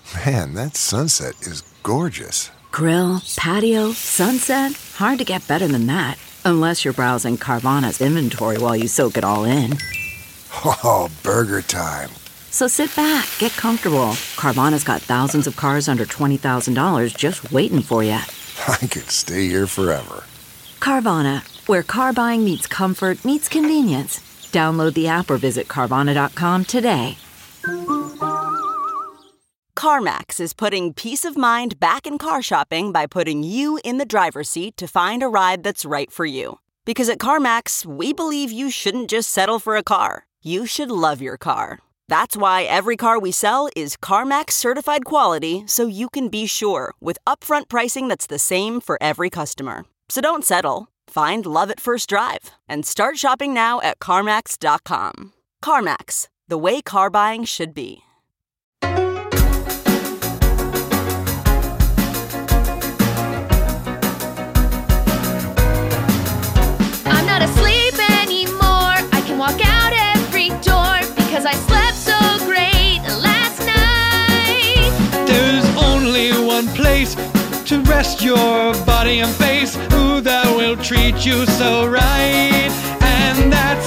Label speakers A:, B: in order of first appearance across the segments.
A: Man, that sunset is gorgeous.
B: Grill, patio, sunset. Hard to get better than that. Unless you're browsing Carvana's inventory while you soak it all in.
A: Oh, burger time.
B: So sit back, get comfortable. Carvana's got thousands of cars under $20,000 just waiting for you.
A: I could stay here forever.
B: Carvana, where car buying meets comfort meets convenience. Download the app or visit Carvana.com today.
C: CarMax is putting peace of mind back in car shopping by putting you in the driver's seat to find a ride that's right for you. Because at CarMax, we believe you shouldn't just settle for a car. You should love your car. That's why every car we sell is CarMax certified quality, so you can be sure with upfront pricing that's the same for every customer. So don't settle. Find love at first drive and start shopping now at CarMax.com. CarMax, the way car buying should be.
D: I'm not asleep anymore. I can walk out every door because I slept so great last night.
E: There's only one place to rest your body and face. Ooh, that will treat you so right. And that's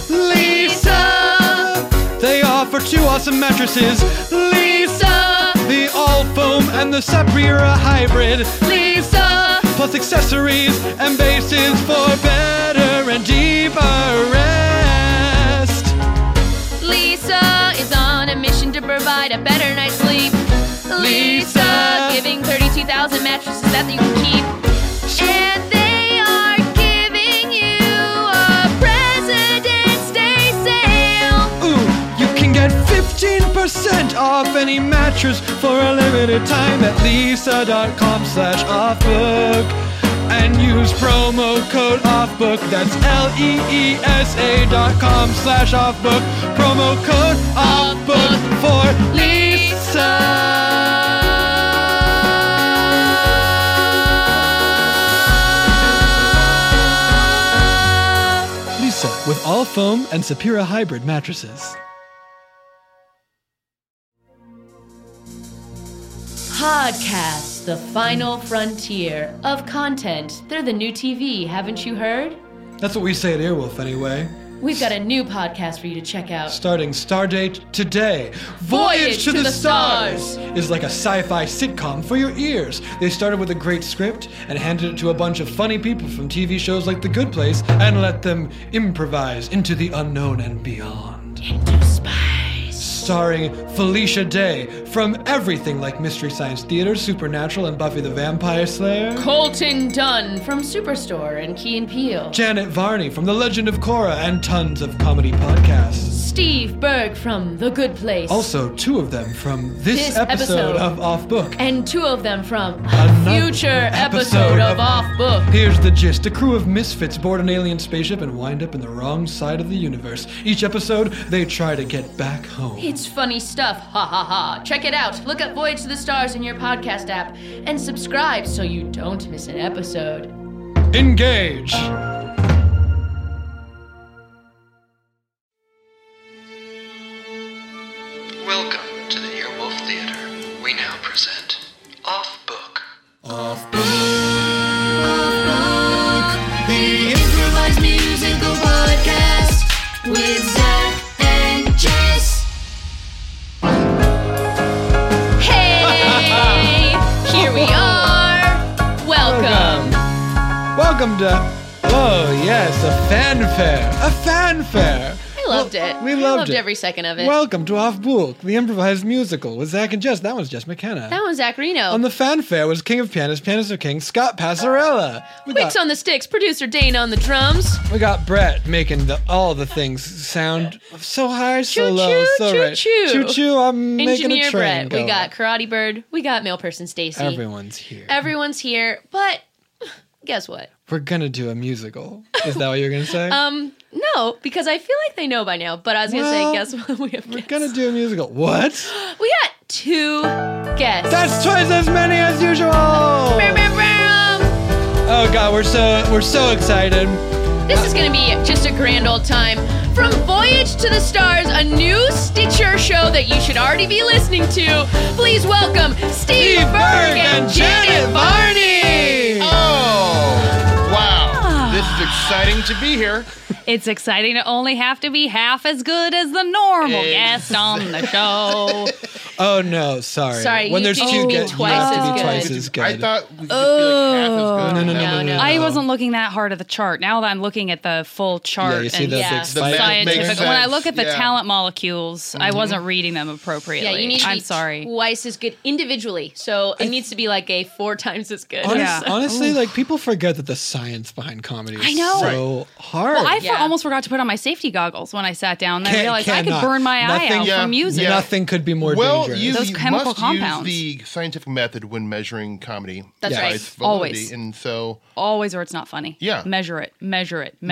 E: Leesa. They offer 2 awesome mattresses. Leesa, the all foam and the Sapira hybrid. Leesa, plus accessories and bases for better and deeper rest.
D: Leesa is on a mission to provide a better night's sleep. Leesa, giving 32,000 mattresses that you can keep. And they are giving you a President's Day sale.
E: Ooh, you can get 15% off any mattress for a limited time at Leesa.com/offbook. And use promo code OFFBOOK. That's LEESA.com/offbook. Promo code OFFBOOK for Leesa. With all foam and Sapira hybrid mattresses.
F: Podcast, the final frontier of content. They're the new TV, haven't you heard?
E: That's what we say at Earwolf anyway.
F: We've got a new podcast for you to check out.
E: Starting Stardate today.
F: Voyage to the Stars
E: is like a sci-fi sitcom for your ears. They started with a great script and handed it to a bunch of funny people from TV shows like The Good Place and let them improvise into the unknown and beyond.
F: Into space.
E: Starring Felicia Day from everything like Mystery Science Theater, Supernatural, and Buffy the Vampire Slayer.
F: Colton Dunn from Superstore and Key and Peele.
E: Janet Varney from The Legend of Korra and tons of comedy podcasts.
F: Steve Berg from The Good Place.
E: Also, 2 of them from this episode of Off Book.
F: And 2 of them from
E: Another
F: future episode of Off Book.
E: Here's the gist. A crew of misfits board an alien spaceship and wind up in the wrong side of the universe. Each episode, they try to get back home.
F: It's funny stuff, ha ha ha. Check it out. Look up Voyage to the Stars in your podcast app and subscribe so you don't miss an episode.
E: Engage!
G: Welcome to the Earwolf Theater. We now present Off Book.
H: Off Book. Off Book. The improvised musical podcast with Zach and Jess.
F: Hey! Here we are! Welcome!
E: Welcome to... Oh, yes, a fanfare. A fanfare!
F: I loved it.
E: We
F: I
E: loved
F: loved
E: it.
F: every second of it.
E: Welcome to Off Book, the improvised musical with Zach and Jess. That was Jess McKenna.
F: That was Zach Reno.
E: On the fanfare was King of Pianists, Pianist of Kings, Scott Passarella.
F: Wicks on the sticks, producer Dane on the drums.
E: We got Brett making all the things sound so high, so low, so right. Choo-choo, I'm making a
F: Engineer
E: train
F: Brett.
E: go.
F: We got Karate Bird. We got Male Person Stacy.
E: Everyone's here.
F: Everyone's here, but guess what?
E: We're gonna do a musical. Is that what you're gonna say?
F: No, because I feel like they know by now, but I was gonna say, guess what?
E: We're gonna do a musical. What?
F: We got 2 guests.
E: That's twice as many as usual! Oh god, we're so excited.
F: This is gonna be just a grand old time. From Voyage
D: to the Stars, a new Stitcher show that you should already be listening to. Please welcome Steve Berg and Janet Varney.
I: Oh, wow. This is exciting to be here.
J: It's exciting to only have to be half as good as the normal guest on the show.
E: Oh, no, sorry.
D: Sorry,
E: when
D: you
E: there's
D: need
E: two
D: to be
E: guests,
D: twice
E: you have to
D: as
E: be
D: good.
E: twice as good.
I: I thought we could be like half as good.
E: No.
J: I wasn't looking that hard at the chart. Now that I'm looking at the full chart
E: Yeah, you see
J: and
E: the
D: Yeah.
E: big
D: The
E: spike.
I: math
J: scientific,
I: makes
J: when I
I: sense.
J: look at the
I: Yeah.
J: talent molecules, I wasn't reading them appropriately.
D: Yeah, you need to be
J: I'm sorry.
D: twice as good individually. So it needs to be like a 4 times as good.
J: Yeah.
E: Honestly, like, people forget that the science behind comedy is
J: I know.
E: so hard.
J: Well, I
D: Yeah.
J: almost forgot to put on my safety goggles when I sat down. And I
E: Can't-
J: realized I could
E: cannot.
J: burn my eye
E: Nothing-
J: out
I: Yeah.
J: from music.
I: Yeah.
E: Nothing could be more
I: Well,
E: dangerous.
I: you,
J: Those
I: you
J: chemical
I: must
J: compounds.
I: use the scientific method when measuring comedy.
D: That's
E: Yes.
D: right.
I: Its validity.
J: Always.
I: And so
J: Always, or it's not funny.
I: Yeah.
J: Measure it.
I: measure it. You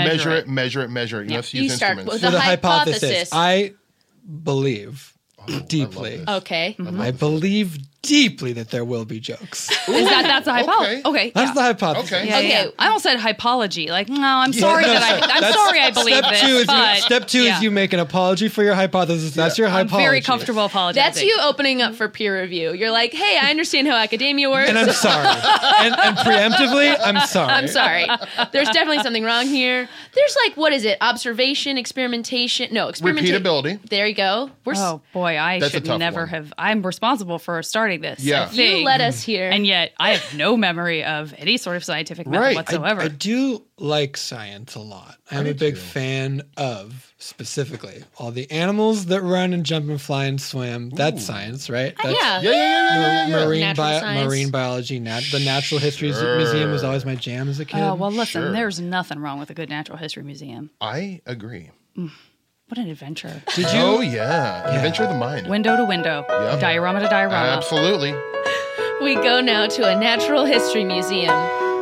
I: must
D: You
I: use
D: start
I: instruments.
D: with
E: For
D: the
E: the hypothesis,
D: hypothesis.
E: I believe deeply.
I: this.
D: Okay.
E: I believe deeply that there will be jokes.
J: That's a hypothesis. Okay.
E: That's
J: yeah.
E: the hypothesis.
I: Okay.
J: Yeah,
D: Okay.
J: yeah. I almost said hypology. Like, no, I'm sorry
E: no,
J: I'm sorry I believe
E: Step
J: this.
E: two is
J: but,
E: step two
J: yeah.
E: is you make an apology for your hypothesis. That's your
J: I'm
E: hypology.
J: very comfortable apologizing.
D: That's you opening up for peer review. You're like, hey, I understand how academia works.
E: And I'm sorry. and preemptively, I'm sorry.
D: I'm sorry. There's definitely something wrong here. There's like, what is it? Observation, experimentation. No, experimentation.
I: Repeatability.
D: There you go. We're
J: Oh boy, I
I: That's a
J: should
I: tough
J: never
I: one.
J: have. I'm responsible for starting this.
I: Yeah.
J: I think.
D: you let us here.
J: And yet, I have no memory of any sort of scientific method
I: Right.
J: whatsoever.
E: I do like science a lot. I'm a big fan of, specifically, all the animals that run and jump and fly and swim. That's science, right? That's
D: yeah.
I: Yeah.
E: Marine,
D: Natural science.
E: marine biology. The Natural History Museum was always my jam as a kid.
J: Oh well, listen.
I: Sure.
J: There's nothing wrong with a good natural history museum.
I: I agree.
J: What an adventure!
E: Did you?
I: Oh, yeah. Adventure of the mind.
J: Window to window,
I: Yep.
J: diorama to diorama.
I: Absolutely.
D: We go now to a natural history museum.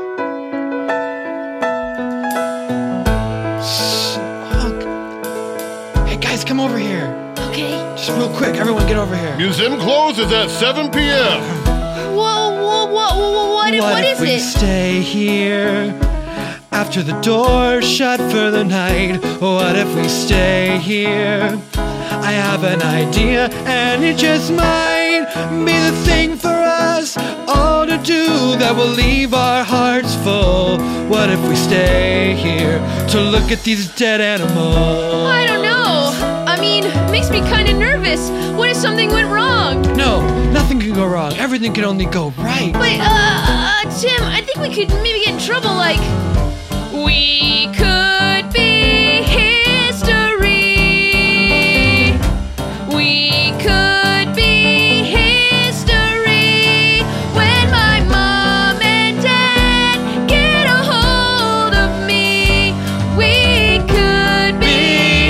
E: Hey guys, come over here.
D: Okay.
E: Just real quick, everyone get over here.
I: Museum closes at 7 p.m.
D: Whoa, what is
E: we
D: it?
E: stay here after the door's shut for the night? What if we stay here? I have an idea, and it just might be the thing for us all to do that will leave our hearts full. What if we stay here to look at these dead animals?
D: I don't know. I mean, it makes me kind of nervous. What if something went wrong?
E: No, nothing can go wrong. Everything can only go right.
D: But, Tim, I think we could maybe get in trouble, like, we could be history. We could be history when my mom and dad get a hold of me. We could be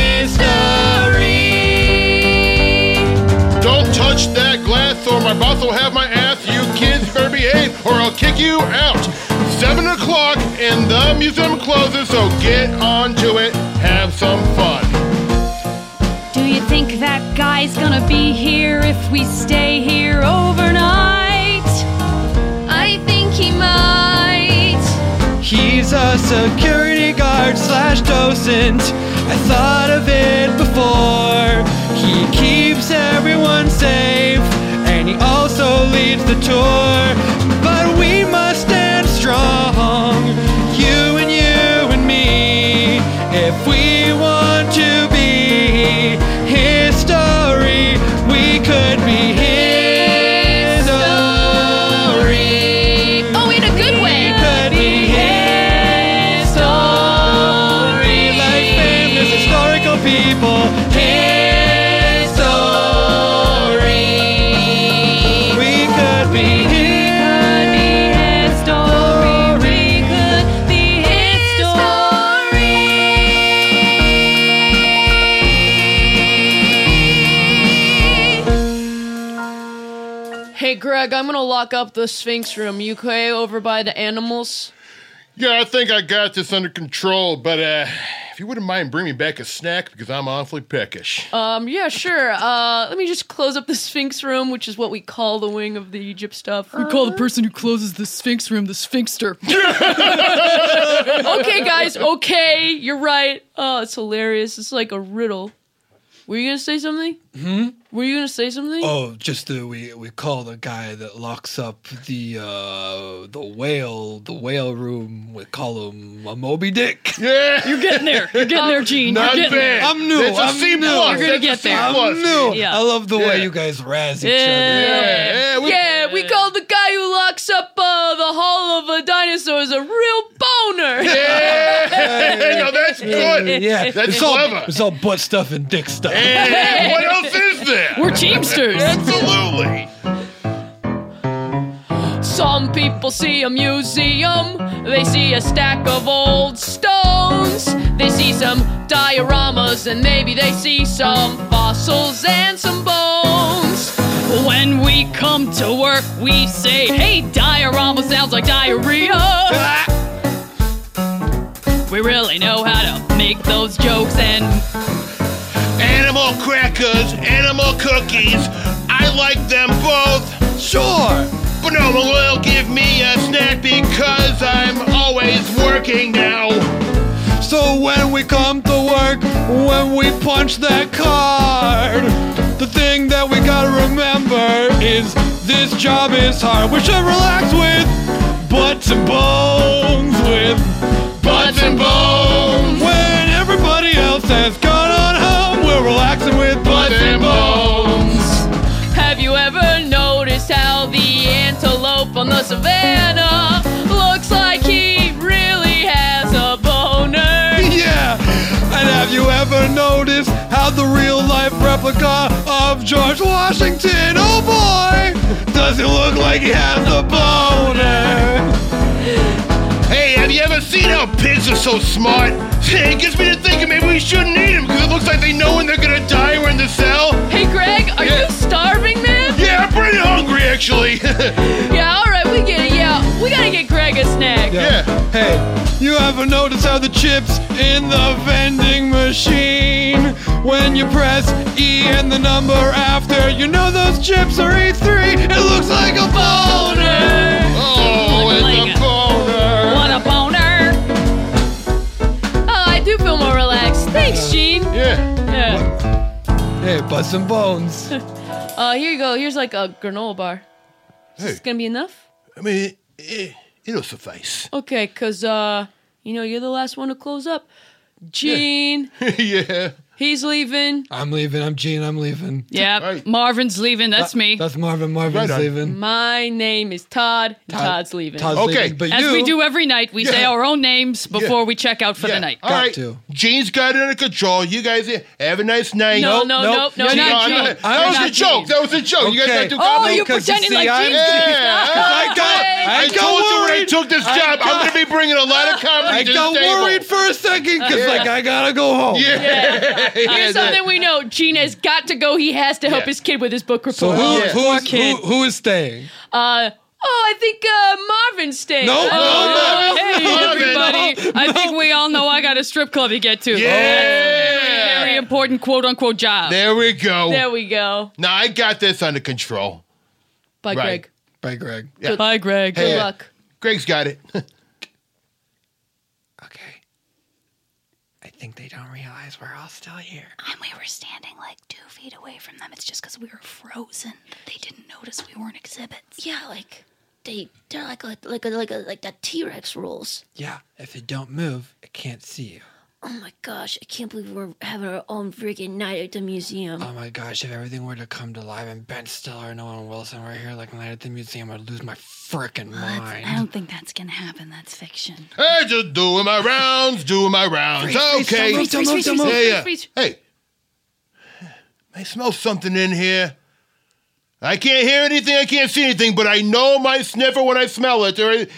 D: history.
I: Don't touch that glass or my boss will have my ass. You kids better behave or I'll kick you out. 7 o'clock and the museum closes, so get on to it. Have some fun.
J: Do you think that guy's gonna be here if we stay here overnight?
D: I think he might.
E: He's a security guard / docent. I thought of it before. He keeps everyone safe, and he also leads the tour. But we must stand strong, you and me, if we want to be history. We could be history.
D: Oh, in a good way.
E: We could be history. Like famous historical people. History. We could be
D: Hey, Greg, I'm gonna lock up the Sphinx room. You okay over by the animals?
I: Yeah, I think I got this under control, but if you wouldn't mind bringing me back a snack because I'm awfully peckish.
F: Yeah, sure. Let me just close up the Sphinx room, which is what we call the wing of the Egypt stuff.
K: We call the person who closes the Sphinx room the Sphinxter.
F: Okay, guys, okay, you're right. Oh, it's hilarious. It's like a riddle. Were you gonna say something? Were you gonna say something?
E: Oh, just we call the guy that locks up the whale room. We call him a Moby Dick.
I: Yeah,
K: You're getting there. You're getting there, Gene.
I: not
K: You're getting
I: bad.
K: there.
E: I'm new.
I: It's a
E: I'm
I: C+.
E: new.
K: You're gonna get
I: That's a C+.
K: there.
E: I'm new.
K: Yeah.
E: I love the
I: Yeah.
E: way you guys razz each
F: Yeah, we call the guy who locks up the hull of a dinosaur a real boner.
I: Yeah, no, that's good.
E: other. Yeah,
I: That's
E: it's
I: clever.
E: All, it's all butt stuff and dick stuff.
I: And what else is there?
K: We're Teamsters.
I: Absolutely.
F: Some people see a museum, they see a stack of old stones, they see some dioramas, and maybe they see some fossils and some bones.
K: When we come to work, we say, hey, diorama sounds like diarrhea. We really know how to make those jokes, and
I: Animal crackers, animal cookies. I like them both.
E: Sure.
I: But no one will give me a snack because I'm always working now.
E: So when we come to work, when we punch that card, the thing that we gotta remember is this job is hard. We should relax with butts and bones, with butts and bones. When everybody else has gone on home, we're relaxing with butts and bones.
F: Have you ever noticed how the antelope on the savannah looks like he really has a boner?
E: Yeah, and have you ever noticed how the real life replica of George Washington, oh boy, does he look like he has a boner?
I: Hey, have you ever seen how pigs are so smart? It gets me to thinking maybe we shouldn't eat them because it looks like they know when they're gonna die or in the cell.
F: Hey, Greg, are you starving, man?
I: Yeah, I'm pretty hungry actually.
F: Yeah, all right, we get it. Yeah, we gotta get Greg a snack.
I: Yeah.
E: Hey, you ever notice how the chips in the vending machine, when you press E and the number after, you know those chips are E3, it looks like a boner.
I: Oh, it's
K: Like
I: a
K: a-
I: boner.
K: what a boner.
F: Oh, I do feel more relaxed. Thanks, Gene.
I: Yeah.
F: Yeah.
E: Hey, butts and bones.
F: Here you go. Here's like a granola bar. Is this gonna be enough?
I: I mean, it'll suffice.
F: Okay, cause you're the last one to close up. Gene,
I: Yeah.
F: he's leaving.
E: I'm leaving. I'm Gene. I'm leaving.
K: Yeah,
I: Right.
K: Marvin's leaving. That's me.
E: That's Marvin. Marvin's
I: Right on.
E: leaving.
F: My name is Todd. And Todd's leaving.
E: Todd's
I: Okay.
E: leaving, but
K: As
E: you,
K: we do every night, we say
I: Yeah.
K: our own names before we check out for the night.
I: All right.
E: to.
I: Gene's got it under control. You guys have a nice night.
F: No,
E: Nope,
F: no,
E: nope.
F: no, no,
K: You're
F: not
K: not
F: Gene.
K: Gene.
I: That
K: You're
I: was
K: not
I: a joke.
K: Gene.
I: That was a joke. You guys
E: Okay.
I: got to
K: Oh,
I: comment.
K: you're
E: Because
K: pretending
E: see,
K: like
E: I'm-
K: Gene's
I: Yeah.
E: I
I: I
E: got
I: told you when I
E: worried.
I: took this job, I'm going to be bringing a lot of comedy
E: I
I: to
E: got
I: the table.
E: worried for a second because, like, I gotta go home.
I: Yeah.
F: Here's something we know. Gene has got to go. He has to help
I: Yeah.
F: his kid with his book
E: So
F: report.
E: who is staying?
F: I think Marvin's staying.
E: No, no,
K: Hey,
I: Marvin.
K: everybody. I think we all know I got a strip club to get to.
I: Yeah.
K: Very important quote-unquote job.
I: There we go.
F: There we go.
I: Now I got this under control.
F: Bye,
I: Right.
F: Greg.
E: Bye, Greg.
I: Yeah.
K: Bye, Greg.
F: Good
I: Hey,
F: luck.
I: Greg's got it.
E: Okay. I think they don't realize we're all still here.
L: And we were standing like 2 feet away from them. It's just because we were frozen that they didn't notice we weren't exhibits.
M: Yeah, like they're like that T-Rex rules.
E: Yeah, if you don't move, it can't see you.
M: Oh my gosh, I can't believe we're having our own freaking night at the museum.
E: Oh my gosh, if everything were to come to life and Ben Stiller and Owen Wilson were here like night at the museum, I'd lose my frickin' mind.
L: I don't think that's gonna happen. That's fiction.
I: Hey, just doing my rounds, doing my rounds.
E: Freeze,
I: Okay.
E: don't move.
F: Freeze.
I: Hey, I smell something in here. I can't hear anything, I can't see anything, but I know my sniffer when I smell it.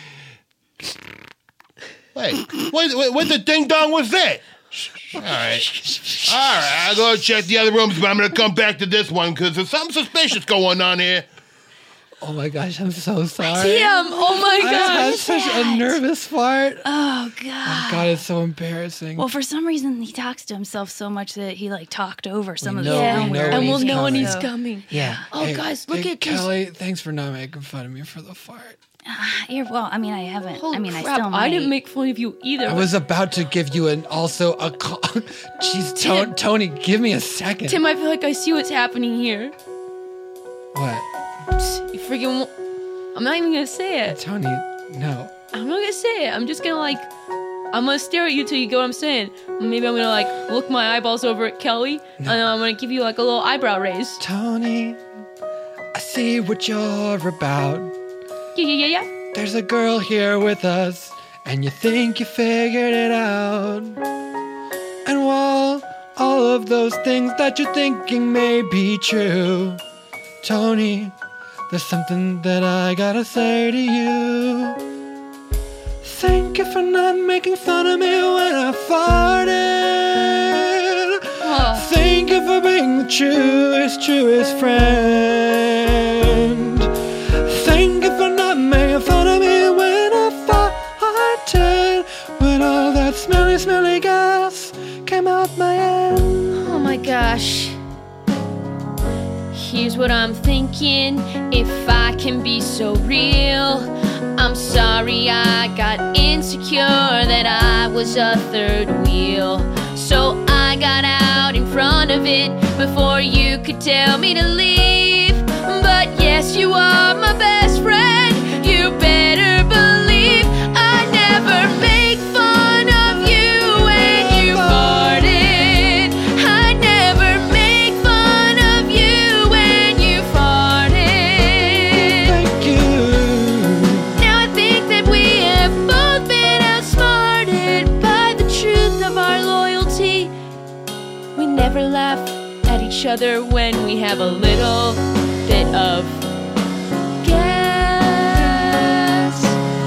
I: Wait, what the ding dong was that? All right, I'll go check the other rooms, but I'm going to come back to this one because there's something suspicious going on here.
E: Oh my gosh, I'm so sorry.
F: Damn! Oh my
E: I had
F: gosh!
E: such a nervous fart.
J: Oh, God.
E: Oh God, it's so embarrassing.
L: Well, for some reason, he talks to himself so much that he like talked over some of the
E: know-
L: stuff.
E: we know
F: and we'll
E: he's
F: know when
E: coming.
F: he's coming.
E: Yeah.
F: Oh,
E: Hey,
F: guys, look
E: hey,
F: at this.
E: Kelly. Thanks for not making fun of me for the fart.
L: Well, I mean, I haven't.
F: Holy
L: I mean,
F: crap,
L: I still might.
F: I didn't make fun of you either.
E: I was about to give you a call. Jeez, Tony, give me a second.
F: Tim, I feel like I see what's happening here.
E: What?
F: You freaking. I'm not even gonna say it.
E: Tony, no.
F: I'm not gonna say it. I'm just gonna like. I'm gonna stare at you till you get what I'm saying. Maybe I'm gonna like look my eyeballs over at Kelly, and then I'm gonna give you like a little eyebrow raise.
E: Tony, I see what you're about.
F: Yeah.
E: There's a girl here with us, and you think you figured it out. And while all of those things that you're thinking may be true, Tony, there's something that I gotta say to you. Thank you for not making fun of me when I farted. Thank you for being the truest friend. Thank you for not making fun of me when I farted. When all that smelly gas came out my end.
F: Oh my gosh. Here's what I'm thinking. If I can be so real, I'm sorry I got insecure that I was a third wheel. So I got out in front of it before you could tell me to leave. But yes, you are my best friend. You better believe I never make fun of you when you farted. I never make fun of you when you farted.
E: Thank you.
F: Now I think that we have both been outsmarted by the truth of our loyalty. We never laugh at each other when we have a little bit of gas.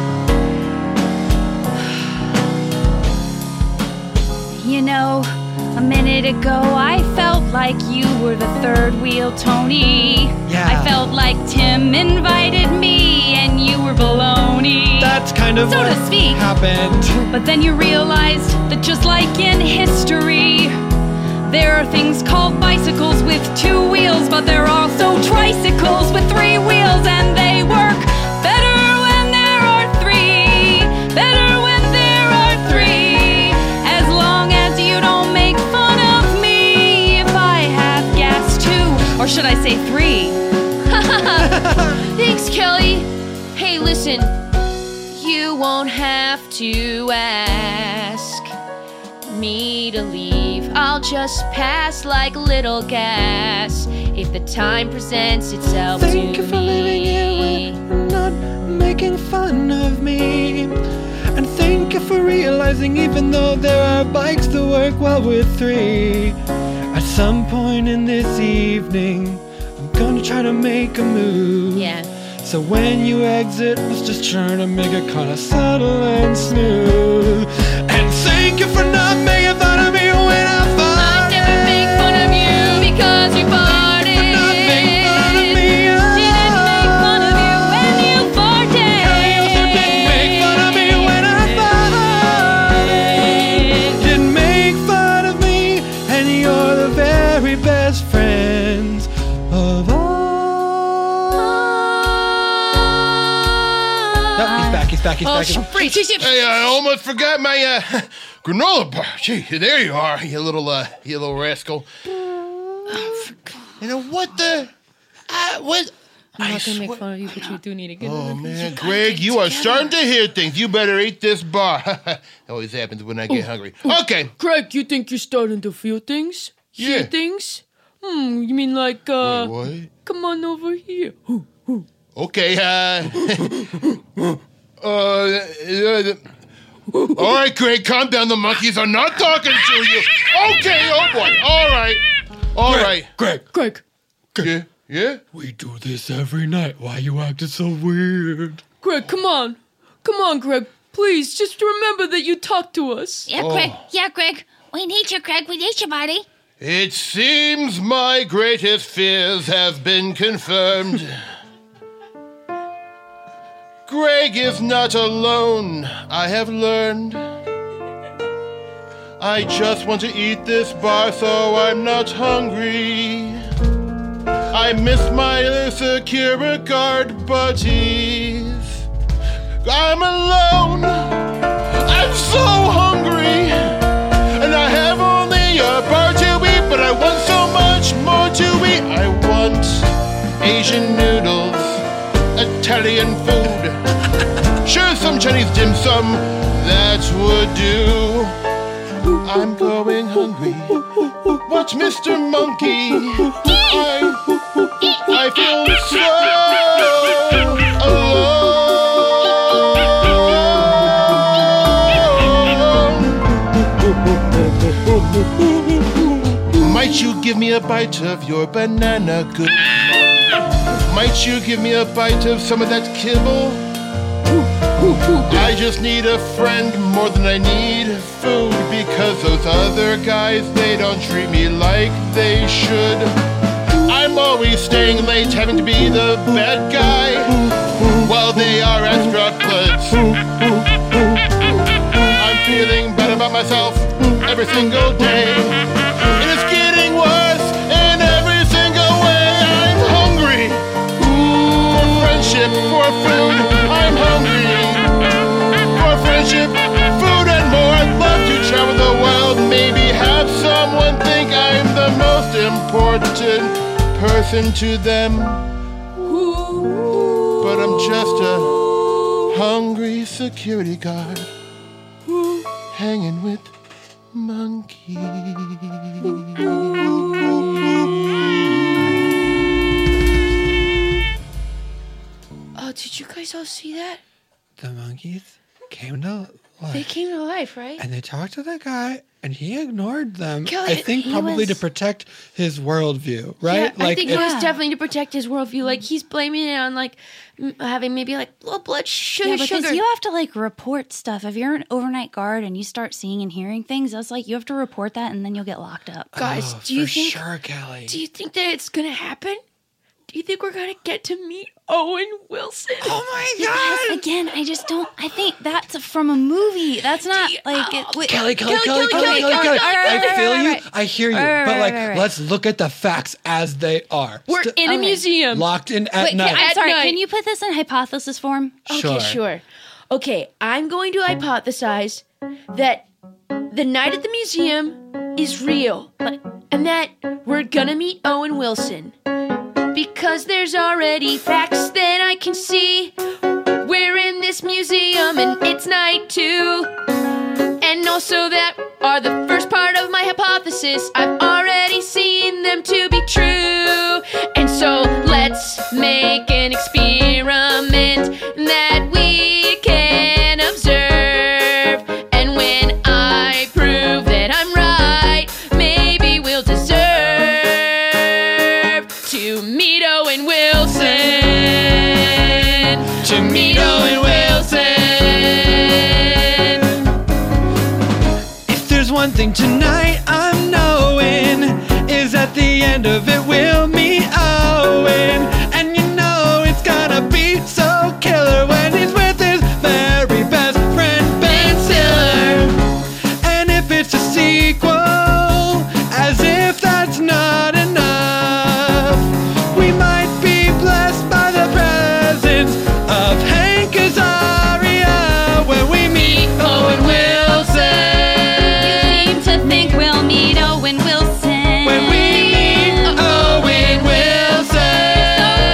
J: You know, a minute ago I felt like you were the third wheel, Tony.
E: Yeah.
J: I felt like Tim invited me and you were baloney.
E: That's kind of
J: so
E: what
J: to speak.
E: happened.
J: But then you realized that just like in history, there are things called bicycles with 2 wheels, but there are also tricycles with 3 wheels, and they work better when there are 3. Better when there are 3. As long as you don't make fun of me if I have gas too. Or should I say 3?
F: Thanks, Kelly. Hey, listen. You won't have to ask me to leave. I'll just pass like little gas if the time presents itself
E: Thank
F: to
E: you for living here
F: me.
E: with not making fun of me. And thank you for realizing even though there are bikes that work well with 3, at some point in this evening, I'm gonna try to make a move.
F: Yeah.
E: So when you exit, let's just try to make it kinda subtle and smooth. And thank you for not making fun of me when I farted.
F: I never make fun of you because you farted.
E: Not make fun of me.
J: Didn't make fun of you when you farted.
E: You also didn't make fun of me when I farted. Didn't make fun of me, and you're the very best friends of all. No, he's back.
I: Hey, I almost forgot my granola bar. Gee, there you are, you little rascal. You know what the? What?
F: I'm not gonna make fun of you, but you do need to get
I: Oh man, Greg, you are starting to hear things. You better eat this bar. That always happens when I get hungry. Okay.
F: Greg, you think you're starting to feel things? Hear
I: Yeah.
F: things? You mean like,
I: Wait, what?
F: come on over here.
I: Okay, all right, Greg, calm down. The monkeys are not talking to you. Okay, oh boy. All right.
F: Greg.
I: Yeah?
E: We do this every night. Why you acting so weird?
F: Greg, come on. Come on, Greg. Please, just remember that you talked to us.
L: Yeah, Greg. Yeah, Greg. We need you, Greg. We need you, buddy.
I: It seems my greatest fears have been confirmed. Greg is not alone, I have learned. I just want to eat this bar so I'm not hungry. I miss my other security guard buddies. I'm alone, I'm so hungry, and I have only a bar to eat, but I want so much more to eat. I want Asian noodles, Italian food, sure some Chinese dim sum, that would do. I'm going hungry. Watch Mr. Monkey. I feel so alone. Might you give me a bite of your banana good? Might you give me a bite of some of that kibble? I just need a friend more than I need food, because those other guys, they don't treat me like they should. I'm always staying late, having to be the bad guy, while they are extra clips. I'm feeling bad about myself every single day. It is getting worse in every single way. I'm hungry for friendship, for food. I'm hungry for friendship, food, and more. I'd love to travel the world, maybe have someone think I'm the most important person to them. But I'm just a hungry security guard hanging with monkeys.
F: Oh, did you guys all see that?
E: The monkeys came to life.
F: They came to life, right?
E: And they talked to the guy, and he ignored them.
F: Kelly,
E: I think probably to protect his worldview, right?
F: Yeah, I think it was definitely to protect his worldview. Like, he's blaming it on, like, having maybe, like, low blood sugar.
L: Yeah, because you have to, like, report stuff. If you're an overnight guard and you start seeing and hearing things, that's like, you have to report that and then you'll get locked up.
F: Guys, do you think...
E: sure, Kelly.
F: Do you think that it's gonna happen? Do you think we're gonna get to meet Owen Wilson?
E: Oh my God!
L: Yes, again, I just don't. I think that's from a movie. That's not like
E: Kelly. I feel you. I hear you. But like, let's look at the facts as they are.
F: We're in a museum,
E: locked in at night.
L: I'm sorry. Can you put this in hypothesis form?
F: Okay, sure. Okay, I'm going to hypothesize that the night at the museum is real, and that we're gonna meet Owen Wilson. Because there's already facts that I can see. We're in this museum and it's night too. And also that are the first part of my hypothesis. I've already seen them to be true. And so let's make an experiment that we can observe. And when I prove that I'm right, maybe we'll deserve to meet Owen Wilson. To meet Owen Wilson.
E: If there's one thing tonight I'm knowing, is at the end of it we'll meet Owen. And you know it's gonna be so killer when he's with his very best friend Ben Stiller. And if it's a sequel, as if that's not enough, we might be blessed by the presence of Hank Azaria when we meet Owen Wilson.
L: You seem to think we'll meet Owen Wilson.
E: When we meet Owen Wilson.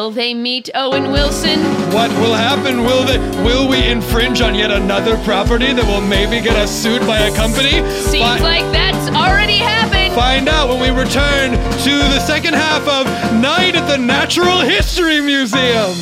F: Will they meet Owen Wilson?
E: What will happen? Will we infringe on yet another property that will maybe get us sued by a company?
F: Seems like that's already happened.
E: Find out when we return to the second half of Night at the Natural History Museum.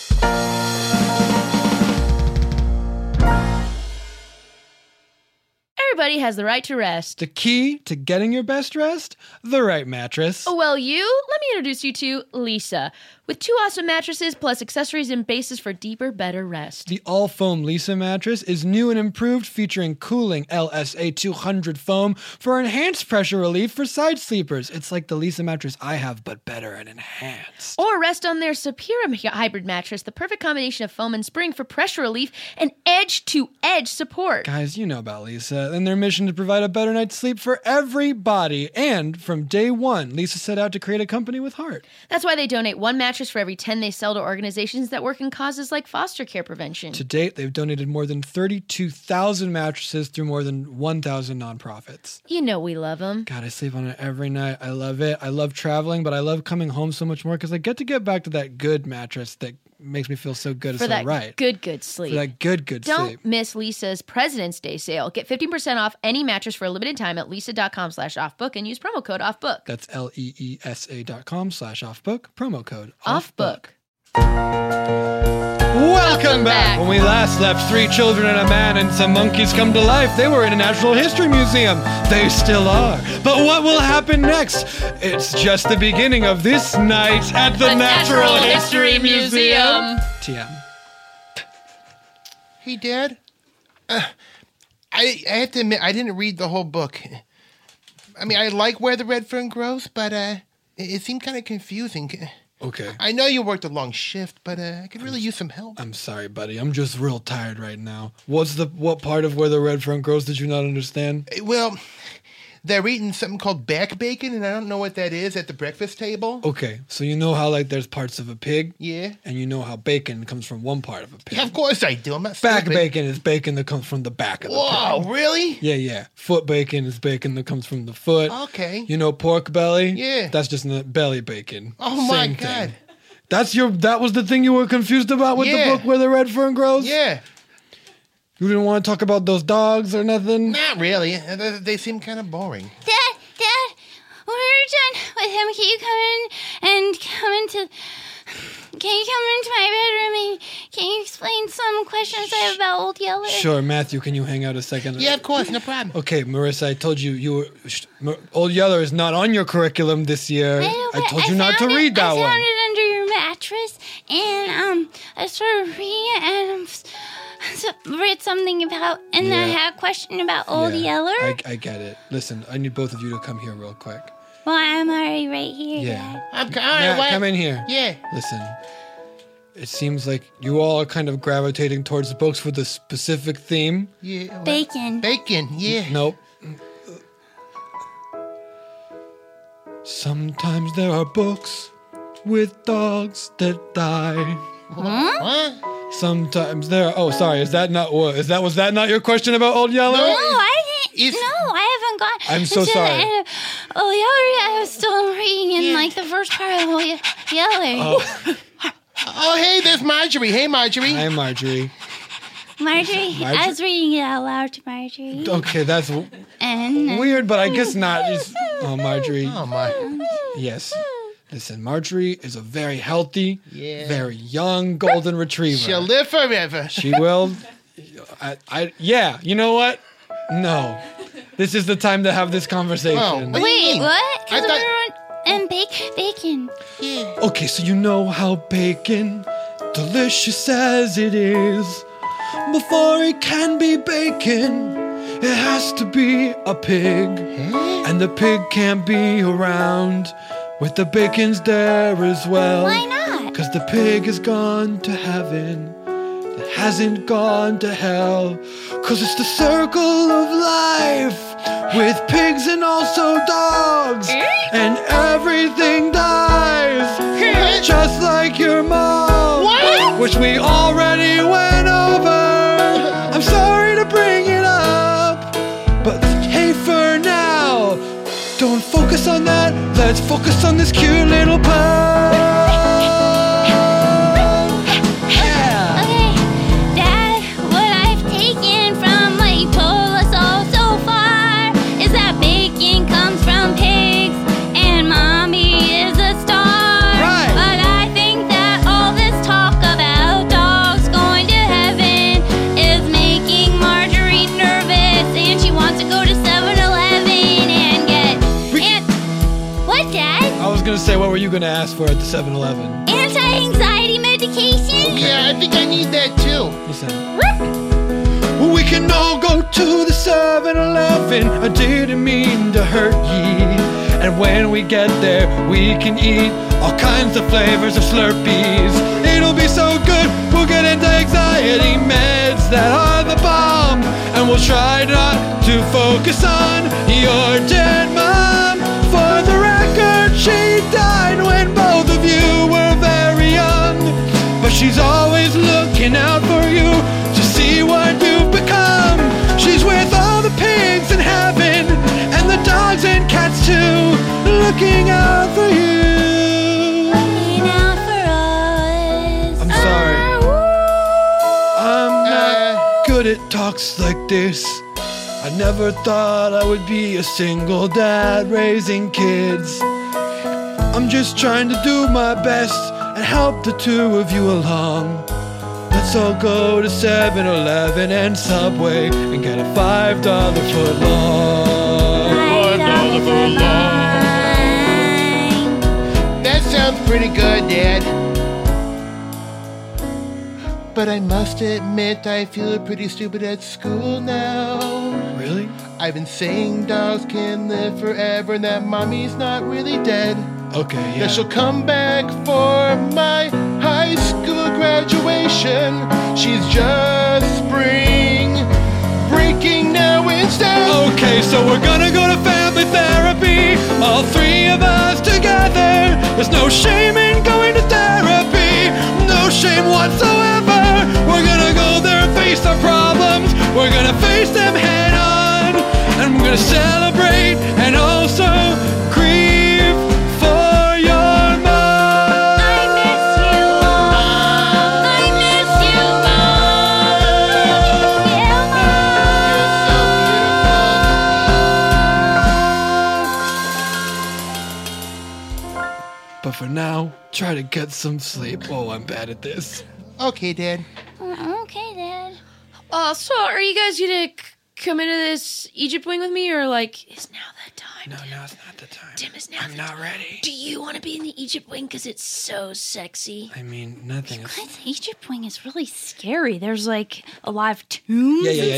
F: Everybody has the right to rest.
E: The key to getting your best rest? The right mattress.
F: Well, let me introduce you to Leesa. With 2 awesome mattresses plus accessories and bases for deeper, better rest.
E: The all-foam Leesa mattress is new and improved, featuring cooling LSA 200 foam for enhanced pressure relief for side sleepers. It's like the Leesa mattress I have, but better and enhanced.
F: Or rest on their Superior hybrid mattress, the perfect combination of foam and spring for pressure relief and edge-to-edge support.
E: Guys, you know about Leesa and their mission to provide a better night's sleep for everybody. And from day one, Leesa set out to create a company with heart.
F: That's why they donate 1 mattress for every 10 they sell to organizations that work in causes like foster care prevention.
E: To date, they've donated more than 32,000 mattresses through more than 1,000 nonprofits.
F: You know we love them.
E: God, I sleep on it every night. I love it. I love traveling, but I love coming home so much more because I get back to that good mattress that makes me feel so good.
F: For
E: and
F: that
E: so right.
F: good sleep.
E: For that good sleep.
F: Don't miss Leesa's President's Day sale. Get 15% off any mattress for a limited time at leesa.com/offbook and use promo code offbook.
E: That's LEESA.com/offbook, promo code
F: offbook.
E: Welcome back! When we last left 3 children and a man and some monkeys come to life, they were in a natural history museum. They still are. But what will happen next? It's just the beginning of this night at the Natural History Museum. TM.
N: Hey, Dad. I have to admit, I didn't read the whole book. I mean, I like Where the Red Fern Grows, but it seemed kind of confusing.
E: Okay.
N: I know you worked a long shift, but I could really use some help.
E: I'm sorry, buddy. I'm just real tired right now. What part of Where the Red Fern Grows did you not understand?
N: Well, they're eating something called back bacon, and I don't know what that is at the breakfast table.
E: Okay, so you know how there's parts of a pig?
N: Yeah.
E: And you know how bacon comes from one part of a pig.
N: Yeah, of course I do. I'm not
E: back
N: stupid.
E: bacon is bacon that comes from the back of the pig.
N: Whoa, really?
E: Yeah. Foot bacon is bacon that comes from the foot.
N: Okay.
E: You know pork belly?
N: Yeah.
E: That's just belly bacon.
N: Oh my
E: Same
N: God.
E: thing. That was the thing you were confused about with the book Where the Red Fern Grows?
N: Yeah.
E: You didn't want to talk about those dogs or nothing?
N: Not really. They seem kind of boring.
L: Dad, when we're done with him, can you come into my bedroom and can you explain some questions I have about Old Yeller?
E: Sure, Matthew, can you hang out a second?
N: Yeah, of course, no problem.
E: Okay, Marissa, I told you Old Yeller is not on your curriculum this year. I told you not to read that one.
L: I found it under your mattress, and I started reading it, and read something about, and then I had a question about Old Yeller.
E: I get it. Listen, I need both of you to come here real quick.
L: Well, I'm already right here,
E: Yeah.
L: Dad.
E: Matt, come in here.
N: Yeah.
E: Listen, it seems like you all are kind of gravitating towards books with a specific theme.
N: Yeah.
L: Bacon.
N: Bacon, yeah.
E: Nope. Sometimes there are books with dogs that die.
N: What?
E: Sometimes there are... Oh, sorry. Was that not your question about Old Yeller?
L: No, I didn't. No, I haven't got.
E: I'm so sorry.
L: The end of Old Yeller. I was still reading in the first part of Old Yeller.
N: Oh, hey, there's Marjorie. Hey, Marjorie.
E: Hi, Marjorie.
L: Marjorie. I was reading it out loud to Marjorie.
E: Okay, that's weird, but I guess not. Marjorie.
N: Oh, my.
E: Yes. Listen, Marjorie is a very healthy, very young golden retriever.
N: She'll live forever.
E: She will. Yeah, you know what? No. This is the time to have this conversation.
N: Oh,
L: wait, what? And bacon.
N: Yeah.
E: Okay, so you know how bacon, delicious as it is, before it can be bacon, it has to be a pig. And the pig can't be around with the bacon's there as well.
L: Why not?
E: Because the pig has gone to heaven. It hasn't gone to hell. Because it's the circle of life with pigs and also dogs. And everything dies. Just like your mom.
N: What?
E: Which we already went over. I'm sorry to bring it up. But hey, for now, don't focus on that. Let's focus on this cute little pup. I was gonna say, what were you gonna ask for at the 7-Eleven?
L: Anti-anxiety medication?
N: Yeah, I think I need that too.
E: Listen. We can all go to the 7-Eleven. I didn't mean to hurt ye. And when we get there, we can eat all kinds of flavors of Slurpees. It'll be so good, we'll get anti-anxiety meds that are the bomb. And we'll try not to focus on your dead mom. For the record, she died when both of you were very young. But she's always looking out for you to see what you've become. She's with all the pigs in heaven and the dogs and cats too, looking out for you.
L: Looking out for us.
E: I'm sorry. I'm not good at talks like this. I never thought I would be a single dad raising kids. I'm just trying to do my best and help the two of you along. Let's all go to 7-Eleven and Subway and get a $5 foot long.
L: $5 foot long.
N: That sounds pretty good, Dad. But I must admit I feel pretty stupid at school now.
E: Really?
N: I've been saying dogs can live forever and that mommy's not really dead.
E: Okay, yeah.
N: That she'll come back for my high school graduation. She's just spring breaking now instead.
E: Okay, so we're gonna go to family therapy, all three of us together. There's no shame in going to therapy, no shame whatsoever. We're gonna go there and face our problems. We're gonna face them head on, and we're gonna celebrate and also grieve for your mom.
L: I miss you, Mom. I miss you, Mom.
E: But for now, try to get some sleep. Oh, I'm bad at this.
N: Okay, Dad.
L: Okay, Dad.
F: So are you guys gonna come into this Egypt wing with me, or like, is now that time?
E: No, now's not the time.
F: Tim, is now
E: I'm not ready.
M: Do you want to be in the Egypt wing? Because it's so sexy.
E: I mean, nothing is...
J: Guys, Egypt wing is really scary. There's like a live tombs.
E: Yeah.
F: Wait.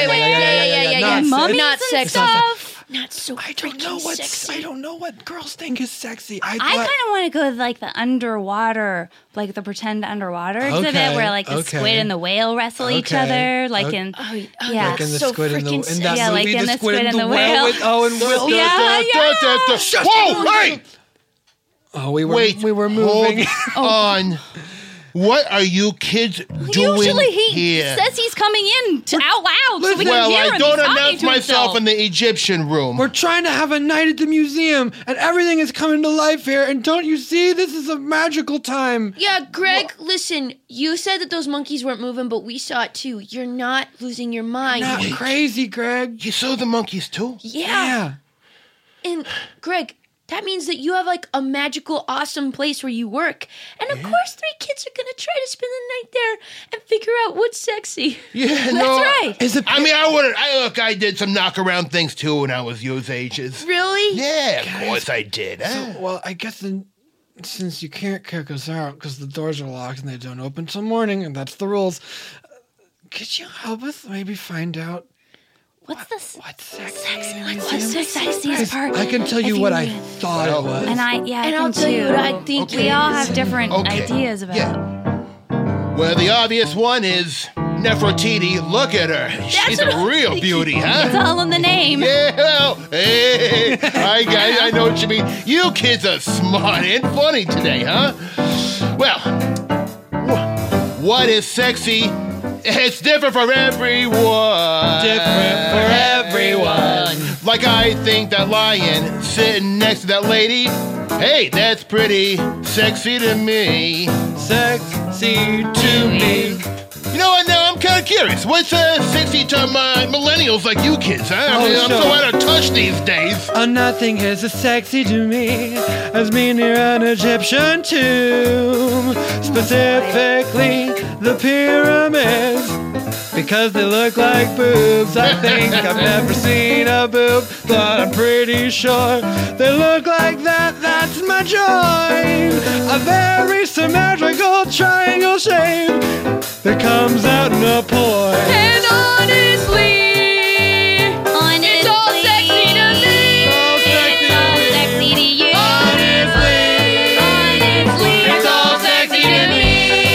E: Not
J: Mummies
F: Not
J: and
F: sexy.
J: stuff.
M: Not so
E: I don't know
M: freaking
E: what
M: sexy.
E: I don't know what girls think is sexy.
J: I kind of want to go with like the underwater, like the pretend underwater exhibit
E: Okay,
J: where like the
E: okay.
J: squid and the whale wrestle each
E: Okay,
J: other, like
E: okay.
J: in
M: yeah,
E: like in the
M: so
E: squid and the
M: freaking
E: in
M: sexy.
E: that
J: Yeah, like
E: movie,
J: in
E: the
J: the
E: squid
J: Squid
E: and the
J: and the
E: whale
J: Whale.
E: with Owen Wilson.
N: Whoa, hey!
E: Oh, we were
N: Wait,
E: moving.
N: Hold on. What are you kids doing
J: Usually he
N: here?
J: says he's coming in to out loud so we can
N: Well,
J: hear him.
N: I don't
J: He's talking
N: announce
J: to
N: myself
J: himself.
N: in the Egyptian room.
E: We're trying to have a night at the museum, and everything is coming to life here. And don't you see? This is a magical time.
F: Yeah, Greg, listen, you said that those monkeys weren't moving, but we saw it too. You're not losing your mind.
E: Not crazy, Greg.
N: You saw the monkeys too?
F: Yeah. And Greg, that means that you have like a magical, awesome place where you work. And of course, 3 kids are going to try to spend the night there and figure out what's sexy.
N: Yeah,
F: That's
N: no.
F: right.
N: I did some knock around things too when I was your ages.
F: Really?
N: Yeah, of course I did.
E: So, well, I guess then, since you can't kick us out because the doors are locked and they don't open till morning, and that's the rules, could you help us maybe find out
J: What's this?
E: what's sexy?
J: What's the sexiest part?
E: I can tell you
J: If
E: what I thought it was.
J: And I
F: And
J: can
F: I'll tell you
J: too.
F: what I think
J: We
F: it
J: all
F: is.
J: have different
N: Okay.
J: ideas about it.
N: Well, the obvious one is Nefertiti. Look at her. She's a real beauty, huh?
J: It's all in the name.
N: Yeah, hey, I know what you mean. You kids are smart and funny today, huh? Well, what is sexy? It's different for everyone.
E: Different for everyone.
N: Like I think that lion sitting next to that lady, hey, that's pretty sexy to me.
E: Sexy to me.
N: You know what, now I'm kind of curious. What's sexy to my millennials like you kids, huh? I mean, I'm
E: sure.
N: so out of touch these days.
E: Nothing is as sexy to me as being near an Egyptian tomb, specifically the pyramids, because they look like boobs. I think I've never seen a boob, but I'm pretty sure they look like that. That's my joint. A very symmetrical triangle shape that comes out in a point.
F: And honestly, it's all sexy to me.
L: It's all sexy to you.
F: Honestly, it's all sexy to me.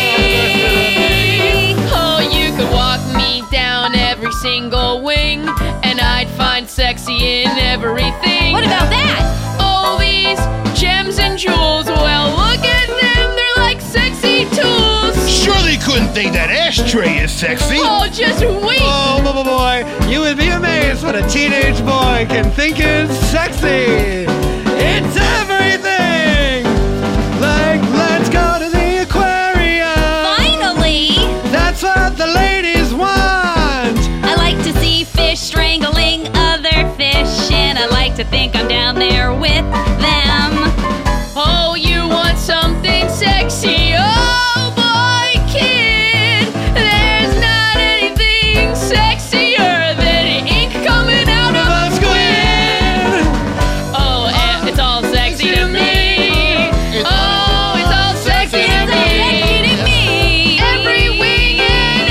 F: Oh, you could walk me down every single wing, and I'd find sexy in everything.
L: What about that?
F: All these gems and jewels, well, look at them, they're like sexy tools.
I: Surely couldn't think that ashtray is sexy.
F: Oh, just wait.
E: Oh, boy, you would be amazed what a teenage boy can think is sexy. It's everything. Like, let's go to the aquarium.
L: Finally!
E: That's what the ladies want.
J: I like to see fish strangling other fish, and I like to think I'm down there with them.
F: Oh, you want something sexy? Oh, boy, kid. There's not anything sexier than ink coming out of a squid. Oh, and it's all sexy to me. Oh, it's all sexy to me. Every wing and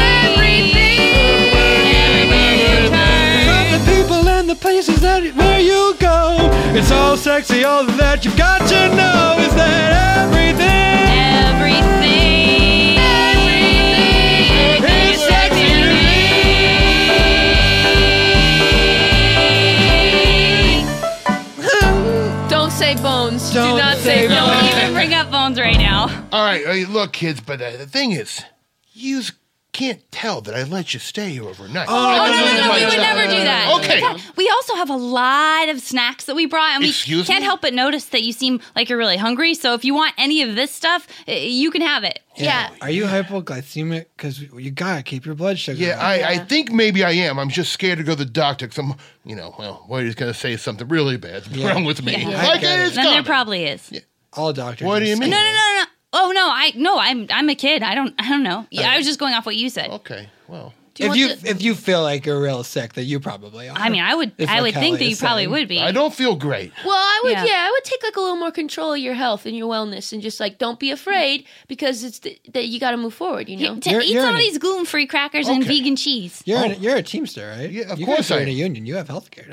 F: everything.
E: From the people and the places where you go, it's all sexy. All that you've got to know is that everything is sexy to me.
F: Don't say bones.
E: Don't
F: Do not
E: say
F: say bones.
J: Don't even bring up phones right now.
I: All right, look, kids, but the thing is, you can't tell that I let you stay here overnight.
J: Oh, no, we would never do that.
I: Okay.
J: In fact, we also have a lot of snacks that we brought, and we
I: Excuse
J: can't
I: me?
J: help but notice that you seem like you're really hungry. So if you want any of this stuff, you can have it.
F: Yeah.
E: Are you hypoglycemic? Because you gotta keep your blood sugar.
I: Yeah,
E: up.
I: I think maybe I am. I'm just scared to go to the doctor because I'm, what he's going to say something really bad's wrong with me.
J: Yeah.
I: Like
E: I get
I: it's
J: Then there
I: common.
J: probably is.
E: All doctors.
I: What do you mean?
J: No. Oh no, I'm a kid. I don't know. Yeah, I was just going off what you said.
I: Okay, well.
E: If you feel like you're real sick, then you probably are.
J: I mean, I would think that you probably would be.
I: I don't feel great.
D: Well, I would,
J: Yeah.
D: I would take like a little more control of your health and your wellness, and just like don't be afraid because it's that you got to move forward. You know,
J: Eat some of these gluten-free crackers and vegan cheese.
E: You're a Teamster, right?
I: Yeah, of
E: you
I: course
E: guys are
I: I
E: in a
I: am.
E: union. You have health care.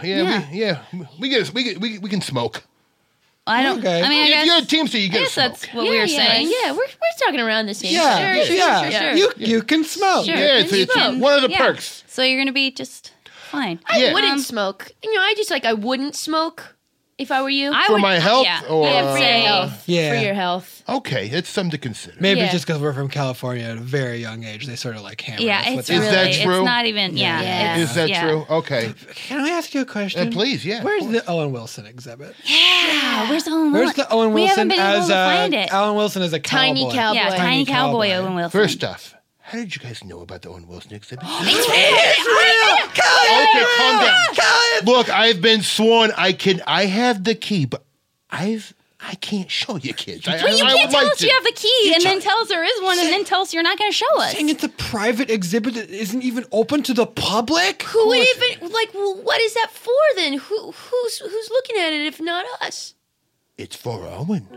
I: We can smoke.
J: I don't.
E: Okay.
J: I mean, I
I: If
J: guess
I: you're a Teamster, you get
J: I guess
I: to smoke.
J: that's what we were saying.
D: Yeah, we're talking around the same.
E: Yeah,
D: Sure.
E: You can smoke.
J: Sure.
I: Yeah, it's one of the
J: Yeah.
I: perks.
J: So you're gonna be just fine.
D: I wouldn't smoke. I just I wouldn't smoke if I were you.
I: For my health or
D: for your health.
E: Yeah.
D: For your health.
I: Okay, it's something to consider.
E: Maybe
D: Yeah.
E: just because we're from California at a very young age, they sort of like hammer
J: Yeah,
E: us
J: it's
E: with
J: really.
I: that true?
J: It's not even. Yeah.
D: Yeah.
J: it's-
I: Is that
J: yeah.
I: true? Okay.
E: Can I ask you a question?
I: Please, yeah.
E: Where's the Owen Wilson exhibit?
J: Yeah. Where's Owen Wilson?
E: Where's the Owen
J: We haven't
E: Wilson
J: been able
E: as
J: to find it.
E: Owen Wilson as a
D: Tiny
E: cowboy?
D: cowboy.
J: Yeah, tiny cowboy Owen Wilson.
I: First off, how did you guys know about the Owen Wilson exhibit?
J: It's
I: Okay, calm down. Look, I've been sworn I have the key, but I can't show you kids.
J: Well, you can't tell us you have the key and then tell us there is one and then tell us you're not going to show us.
E: Saying it's a private exhibit that isn't even open to the public?
D: Who would even well, what is that for then? Who's looking at it if not us?
I: It's for Owen.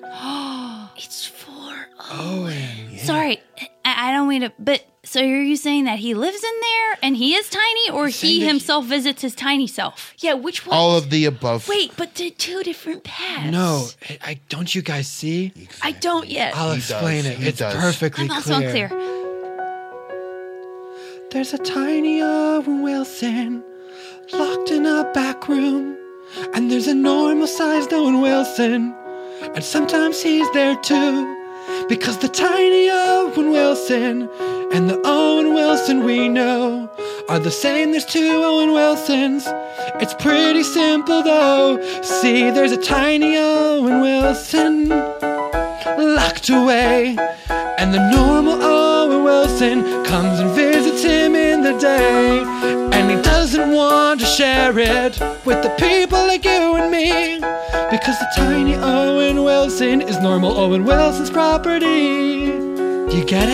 D: It's for
E: Owen.
J: Sorry, I don't mean to, but so are you saying that he lives in there and he is tiny, or he himself visits his tiny self?
D: Yeah, which one?
I: All of the above.
D: Wait, but they're two different paths.
E: No, I don't you guys see?
D: I don't yet.
E: I'll explain it.
I: He
E: It's
I: does.
E: perfectly
J: I'm also
E: clear.
J: unclear.
E: There's a tiny Owen Wilson locked in a back room, and there's a normal-sized Owen Wilson, and sometimes he's there too, because the tiny Owen Wilson and the Owen Wilson we know are the same. There's two Owen Wilsons. It's pretty simple though. See, there's a tiny Owen Wilson locked away, and the normal Owen Wilson comes and visits him in the day, and he doesn't want to share it with the people like you and me, because the tiny Owen Wilson is normal Owen Wilson's property. Do you get it?
J: I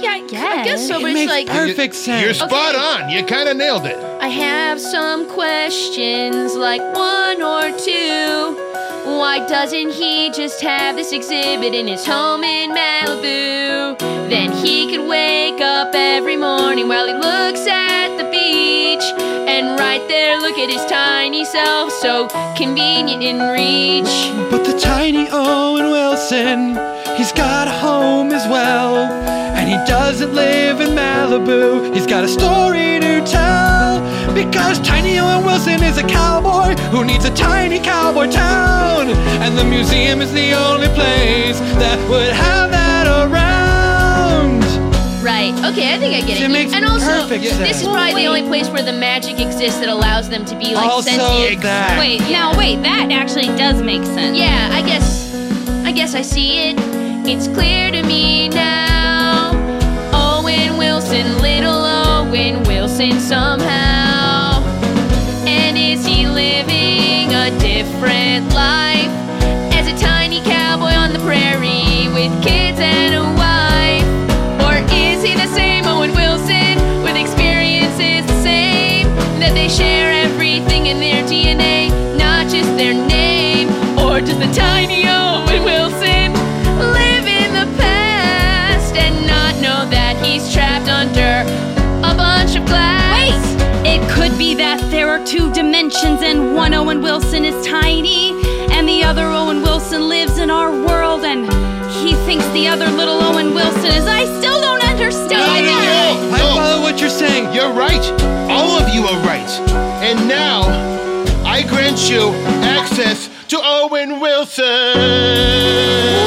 D: I guess so, but it's like
E: perfect sense.
I: You're spot on. You kind of nailed it.
D: I have some questions, like 1 or 2. Why doesn't he just have this exhibit in his home in Malibu? Then he could wake up every morning while he looks at the beach, and right there look at his tiny self, so convenient in reach.
E: But the tiny Owen Wilson, he's got a home as well, and he doesn't live in Malibu. He's got a story to tell, because tiny Owen Wilson is a cowboy who needs a tiny cowboy town, and the museum is the only place that would have that around.
D: Right, okay, I think I get it.
E: It makes
D: and also,
E: perfect
D: this
E: sense.
D: is probably the only place where the magic exists that allows them to be like
E: Also
D: sentient.
E: that.
J: Wait, that actually does make sense.
D: Yeah, I guess I see it. It's clear to me now. Owen Wilson, little Owen Wilson somehow. And is he living a different life as a tiny cowboy on the prairie with kids and a wife? Or is he the same Owen Wilson with experiences the same, that they share everything in their DNA, not just their name? Or does the tiny Owen Wilson live in the past and not know that he's trapped under a bunch of glass?
J: Wait! It could be that there are 2 dimensions and one Owen Wilson is tiny and the other Owen Wilson lives in our world and he thinks the other little Owen Wilson is... I still don't understand.
E: I follow what you're saying.
I: You're right. All of you are right. And now, I grant you access to Owen Wilson.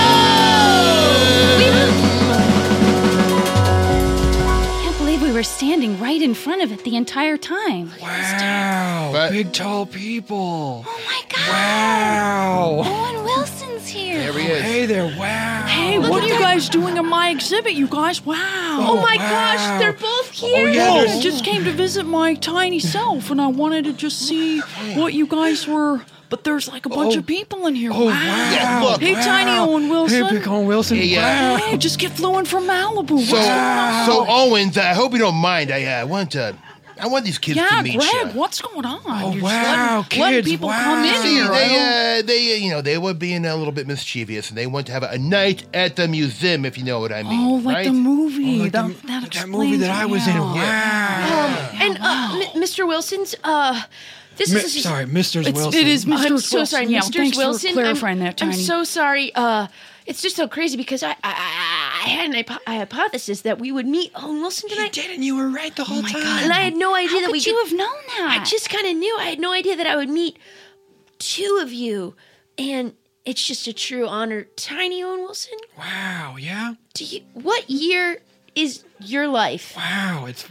J: We were standing right in front of it the entire time.
E: Wow,
I: But-
E: big tall people.
J: Oh my God!
E: Wow.
J: Owen Wilson's here.
I: There he is.
E: Hey there, wow.
K: Hey, what are you guys doing in my exhibit, you guys? Wow.
D: Oh my gosh, they're both here.
K: I just came to visit my tiny self, and I wanted to just see what you guys were. But there's like a bunch of people in here.
E: Oh,
K: wow.
I: Yeah, look.
K: Hey, tiny Owen Wilson.
E: Hey, big Owen Wilson.
I: Hey,
E: wow.
K: Hey, just get flew from Malibu. What's
I: So,
K: going on?
I: so Owens, I hope you don't mind. I want these kids
K: Yeah,
I: to meet
K: Greg,
I: you.
K: what's going on?
E: Oh,
K: You're just
E: wow,
K: letting
E: kids,
K: people
E: wow.
K: come in
I: See,
K: here.
I: they were being a little bit mischievous, and they want to have a night at the museum, if you know what I mean.
K: Oh, like
I: right?
K: the movie.
E: Like
K: that
E: that movie that I was in. Wow.
D: And Mr. Wilson's, this is
E: Sorry, Mr. Wilson.
K: It is Mr.
D: I'm
K: Wilson.
D: so sorry,
K: Yeah,
D: Mr.
K: thanks
D: Wilson.
K: for clarifying that,
D: I'm
K: Tiny.
D: so sorry. It's just so crazy because I had an hypothesis that we would meet Owen Wilson
E: You
D: tonight.
E: did, and you were right the whole time.
D: And I had no idea
J: How
D: that we
J: could you have known that?
D: I just kind of knew. I had no idea that I would meet 2 of you, and it's just a true honor. Tiny Owen Wilson,
E: Wow, yeah?
D: what year is your life?
E: Wow, it's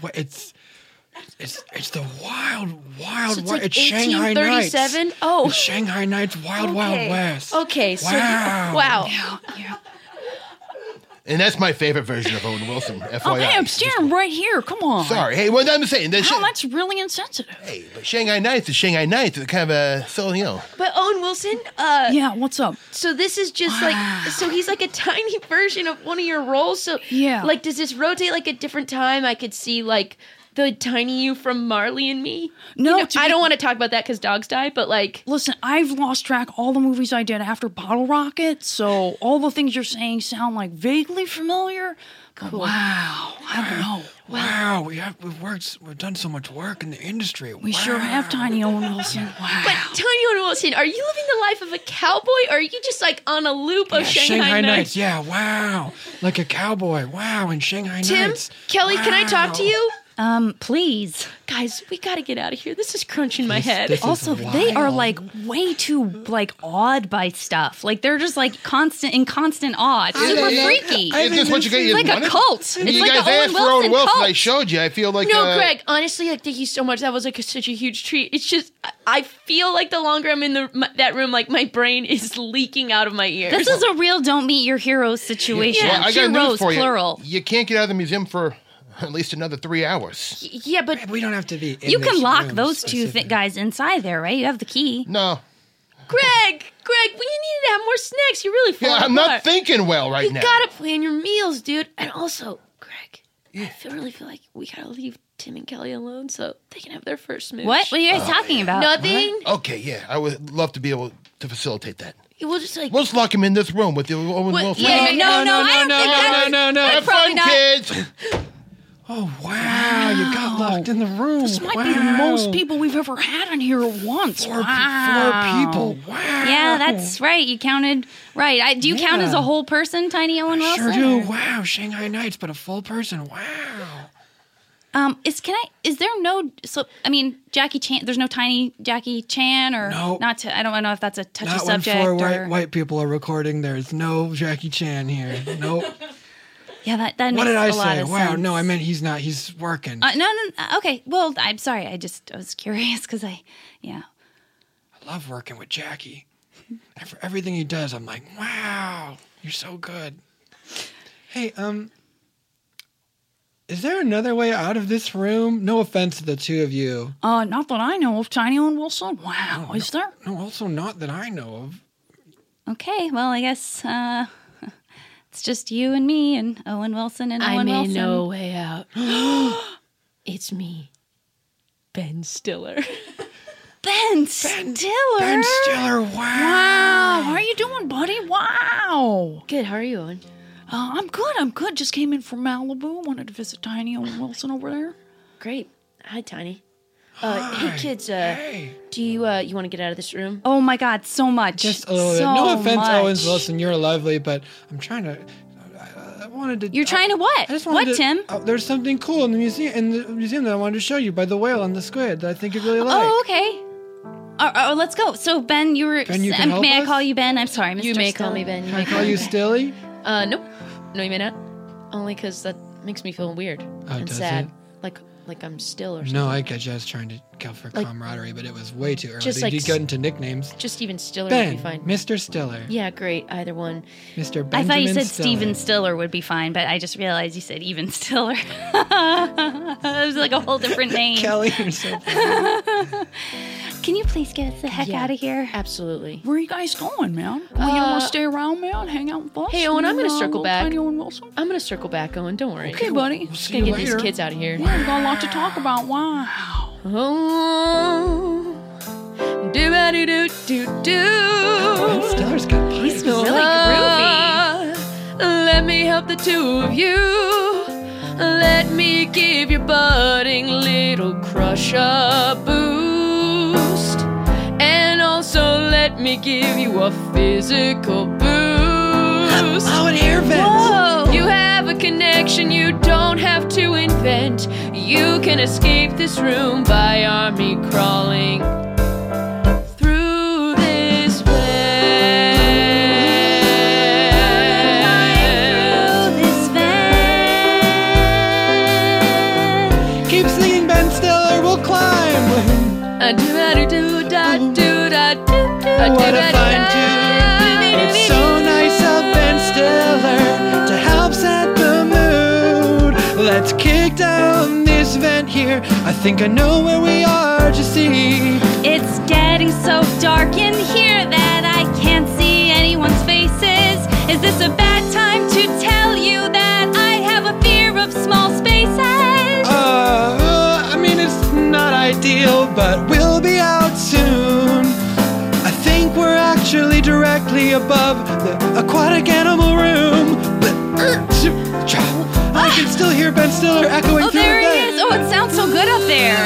E: the wild,
D: So it's like
E: it's Shanghai Nights.
D: 1837? Oh.
E: It's Shanghai Nights, Wild West.
D: Okay, so
E: Wow.
D: wow.
J: Yeah.
I: And that's my favorite version of Owen Wilson, FYI.
K: Oh, hey, I'm standing right here. Come on.
I: Sorry. Hey, what I'm saying.
K: Wow, that's really insensitive.
I: Hey, but Shanghai Nights is Shanghai Nights. It's kind of
D: But Owen Wilson,
K: Yeah, what's up?
D: so this is just so he's like a tiny version of one of your roles. So
K: Yeah.
D: like, does this rotate like a different time? I could see like the tiny you from Marley and Me.
K: No,
D: You know, I don't want to talk about that because dogs die. But like,
K: Listen, I've lost track of all the movies I did after Bottle Rocket, so all the things you're saying sound like vaguely familiar. But wow, I don't know.
E: Wow, we've done so much work in the industry.
K: We sure have, Tiny Owen Wilson. Wow.
D: but Tiny Owen Wilson, are you living the life of a cowboy, or are you just like on a loop of
E: Shanghai
D: Nights?
E: Nights, yeah, wow. Like a cowboy, wow, in Shanghai
D: Tim,
E: Nights.
D: Kelly, can I talk to you?
J: Please.
D: Guys, we gotta get out of here. This is crunching my head.
E: this is
J: Also, they are like way too like awed by stuff. Like they're just like in constant awe. It's super freaky.
I: It's just what you get.
J: It's like a cult. It's
I: You
J: like
I: guys
J: the Owen
I: asked for Owen
J: Wilson
I: Wilson.
J: cult.
I: I showed you. I feel like
D: No, Greg, honestly, like, thank you so much. That was like such a huge treat. It's just, I feel like the longer I'm in that room, like my brain is leaking out of my ears.
J: This is a real don't meet your heroes situation.
I: Well, I got news
J: Heroes,
I: for you.
J: plural.
I: You can't get out of the museum for at least another 3 hours.
D: Yeah, but
E: we don't have to be.
J: You can lock those two guys inside there, right? You have the key.
I: No.
D: Greg, we need to have more snacks. You're really falling
I: Yeah, I'm
D: apart.
I: not thinking well right
D: You
I: now.
D: gotta plan your meals, dude. And also,
M: I really feel like we gotta leave Tim and Kelly alone so they can have their first smooch.
J: What are you guys talking about?
M: Nothing.
N: Okay, yeah, I would love to be able to facilitate that.
M: We'll just like
N: We'll just lock him in this room with the Owen Wilson.
J: No, I don't think that's
N: Have fun, kids.
E: Oh, wow. You got locked in the room.
K: This might be the most people we've ever had in here at once.
E: Four people. Wow.
J: Yeah, that's right. You counted right. Do you count as a whole person, Tiny Owen Wilson?
E: Sure do. Wow, Shanghai Nights, but a full person. Wow.
J: Is there no? So I mean, Jackie Chan. There's no Tiny Jackie Chan, or
E: no.
J: Not to. I don't know if that's a touchy
E: Not
J: subject.
E: when four white people are recording. There's no Jackie Chan here. Nope.
J: Yeah, that makes
E: What did I
J: a lot
E: say?
J: of
E: Wow,
J: sense.
E: no, I meant he's not. He's working.
J: No. Okay. Well, I'm sorry. I was curious because
E: I love working with Jackie. And for everything he does, I'm like, wow, you're so good. Hey, is there another way out of this room? No offense to the two of you.
K: Not that I know of, Tiny Owen Wilson. Wow, is there?
E: No, also not that I know of.
J: Okay, well, I guess it's just you and me and Owen Wilson and Owen Wilson.
M: I may know a way out. It's me, Ben Stiller.
J: Ben Stiller?
E: Ben Stiller, wow.
K: Wow, how are you doing, buddy? Wow.
M: Good, how are you, Owen?
K: I'm good. Just came in from Malibu. Wanted to visit Tiny Owen Wilson over there.
M: Great. Hi, Tiny. Hey, kids. Do you want to get out of this room?
J: Oh my God, so much.
E: Just a little bit. No offense, Owen Wilson, you're lovely, but I'm trying to. I wanted to.
J: You're trying to what?
E: I just wanted
J: What, Tim?
E: There's something cool in the museum that I wanted to show you by the whale and the squid that I think you'd really like.
J: Oh, okay. Let's go. So Ben, you were.
E: Ben, you can help
J: may I
E: us?
J: call you Ben? I'm sorry, Mr.
M: You may
J: Stiller.
M: call me Ben.
E: Can I call you Stilly?
M: Nope. No, you may not. Only because that makes me feel weird and
E: does
M: sad.
E: it?
M: Like I'm still or something.
E: No, I get you. I was trying to go for
M: Like-
E: camaraderie, but it was way too early.
M: Just
E: Did
M: like
E: you get into nicknames?
M: Just even Stiller
E: Ben,
M: would be fine.
E: Mr. Stiller.
M: Yeah, great. Either one.
E: Mr. Benjamin
J: I thought you said
E: Stiller.
J: Steven Stiller would be fine, but I just realized you said even Stiller. It was like a whole different name.
E: Kelly, you're so funny.
J: Can you please get us the heck out of here?
M: Absolutely.
K: Where are you guys going, man? You want to stay around, man? Hang out with us?
M: Hey, Owen, I'm
K: And,
M: gonna circle
K: little
M: back.
K: Tiny Owen Wilson?
M: I'm gonna circle back, Owen. Don't worry.
K: Okay, buddy.
M: Just gonna get these kids out of here.
K: Yeah, we got a lot to talk about. Wow.
M: Oh, do-ba-do-do-do-do.
E: Stiller's got pipes.
J: He's really groovy.
M: Let me help the two of you. Let me give your budding little crush a boost. And also let me give you a physical boost.
E: Oh, an air vent.
M: Whoa. You have a connection you don't have to invent. You can escape this room by army crawling through this vent.
E: Keep singing, Ben Stiller. We'll climb. What a fine tune. It's so nice of Ben Stiller to help set the mood. Let's kick down this vent here. I think I know where we are, just see.
J: It's getting so dark in here that I can't see anyone's faces. Is this a bad time to tell you that I have a fear of small spaces?
E: I mean, it's not ideal, but we'll be out soon. I think we're actually directly above the aquatic animal room. I can still hear Ben Stiller echoing
J: Oh,
E: through
J: there
E: the
J: he
E: vent.
J: is. Oh, it sounds so good up there.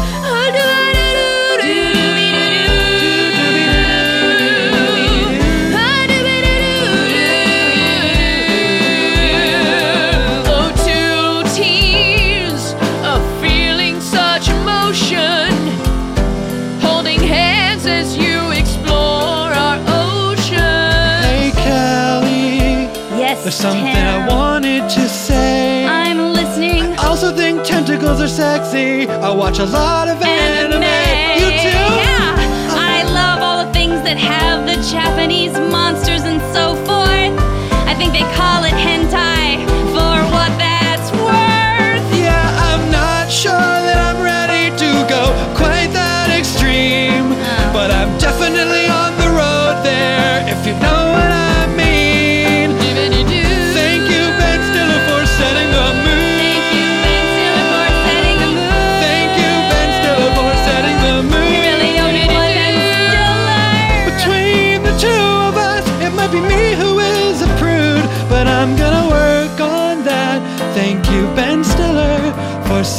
M: Oh, two teens of feeling such emotion, holding hands as you explore our ocean.
E: Hey, Kelly.
J: Yes,
E: There's something
J: Tim.
E: I wanted to say.
J: I'm listening.
E: I also think tentacles are sexy. I watch a lot of anime. You too?
J: Yeah. I love all the things that have the Japanese monsters and so forth. I think they call it hentai for what that's worth.
E: Yeah, I'm not sure that I'm ready to go quite that extreme, but I'm definitely on the road there, if you know what I mean. Thank you, Ben Stiller, for setting the mood.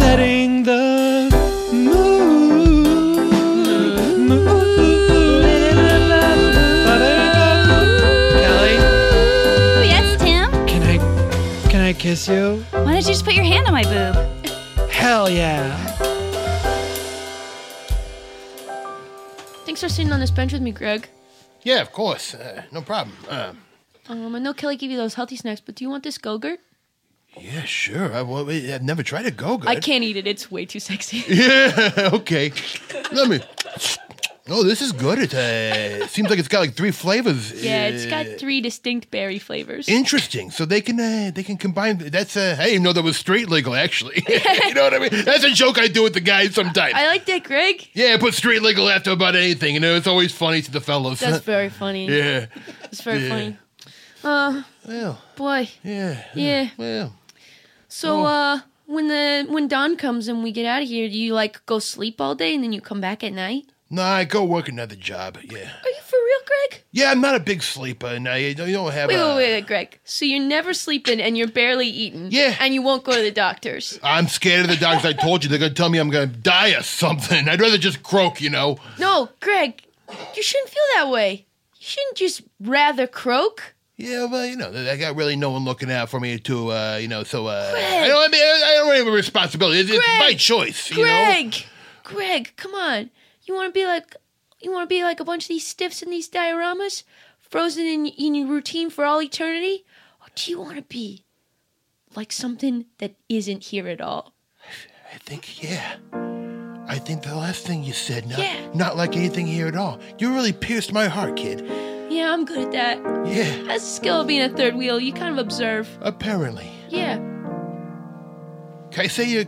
E: setting the mood. Kelly,
L: Yes, Tim?
E: can I kiss you?
L: Why don't you just put your hand on my boob?
E: Hell yeah.
F: Thanks for sitting on this bench with me, Greg.
N: Yeah, of course. No problem.
F: I know Kelly gave you those healthy snacks, but do you want this Go-Gurt?
N: Yeah, sure. I've never tried a Go-Gurt.
F: I can't eat it. It's way too sexy.
N: Yeah, okay. Let me. Oh, this is good. It seems like it's got like 3 flavors.
F: Yeah, it's got 3 distinct berry flavors.
N: Interesting. So they can combine. That's I didn't even know that was street legal. Actually, you know what I mean? That's a joke I do with the guys sometimes.
F: I like that, Greg.
N: Yeah, put street legal after about anything. You know, it's always funny to the fellows.
F: That's very funny.
N: Yeah,
F: it's very funny.
N: Well,
F: boy.
N: Yeah. Well.
F: So, when dawn comes and we get out of here, do you like go sleep all day and then you come back at night?
N: No, I go work another job. Yeah.
F: Are you for real, Greg?
N: Yeah, I'm not a big sleeper, and I don't have.
F: Wait, Greg. So you're never sleeping and you're barely eating.
N: Yeah.
F: And you won't go to the doctors.
N: I'm scared of the doctors. I told you they're gonna tell me I'm gonna die or something. I'd rather just croak, you know.
F: No, Greg, you shouldn't feel that way. You shouldn't just rather croak.
N: Yeah, well, you know, I got really no one looking out for me to, so,
F: Greg.
N: I don't really have a responsibility. It's my choice, you know?
F: Greg, come on. You want to be like a bunch of these stiffs in these dioramas, frozen in your routine for all eternity? Or do you want to be like something that isn't here at all?
N: I think, yeah. I think the last thing you said, not like anything here at all. You really pierced my heart, kid.
F: Yeah, I'm good at that.
N: Yeah.
F: That's the skill of being a third wheel. You kind of observe.
N: Apparently.
F: Yeah.
N: Can I say you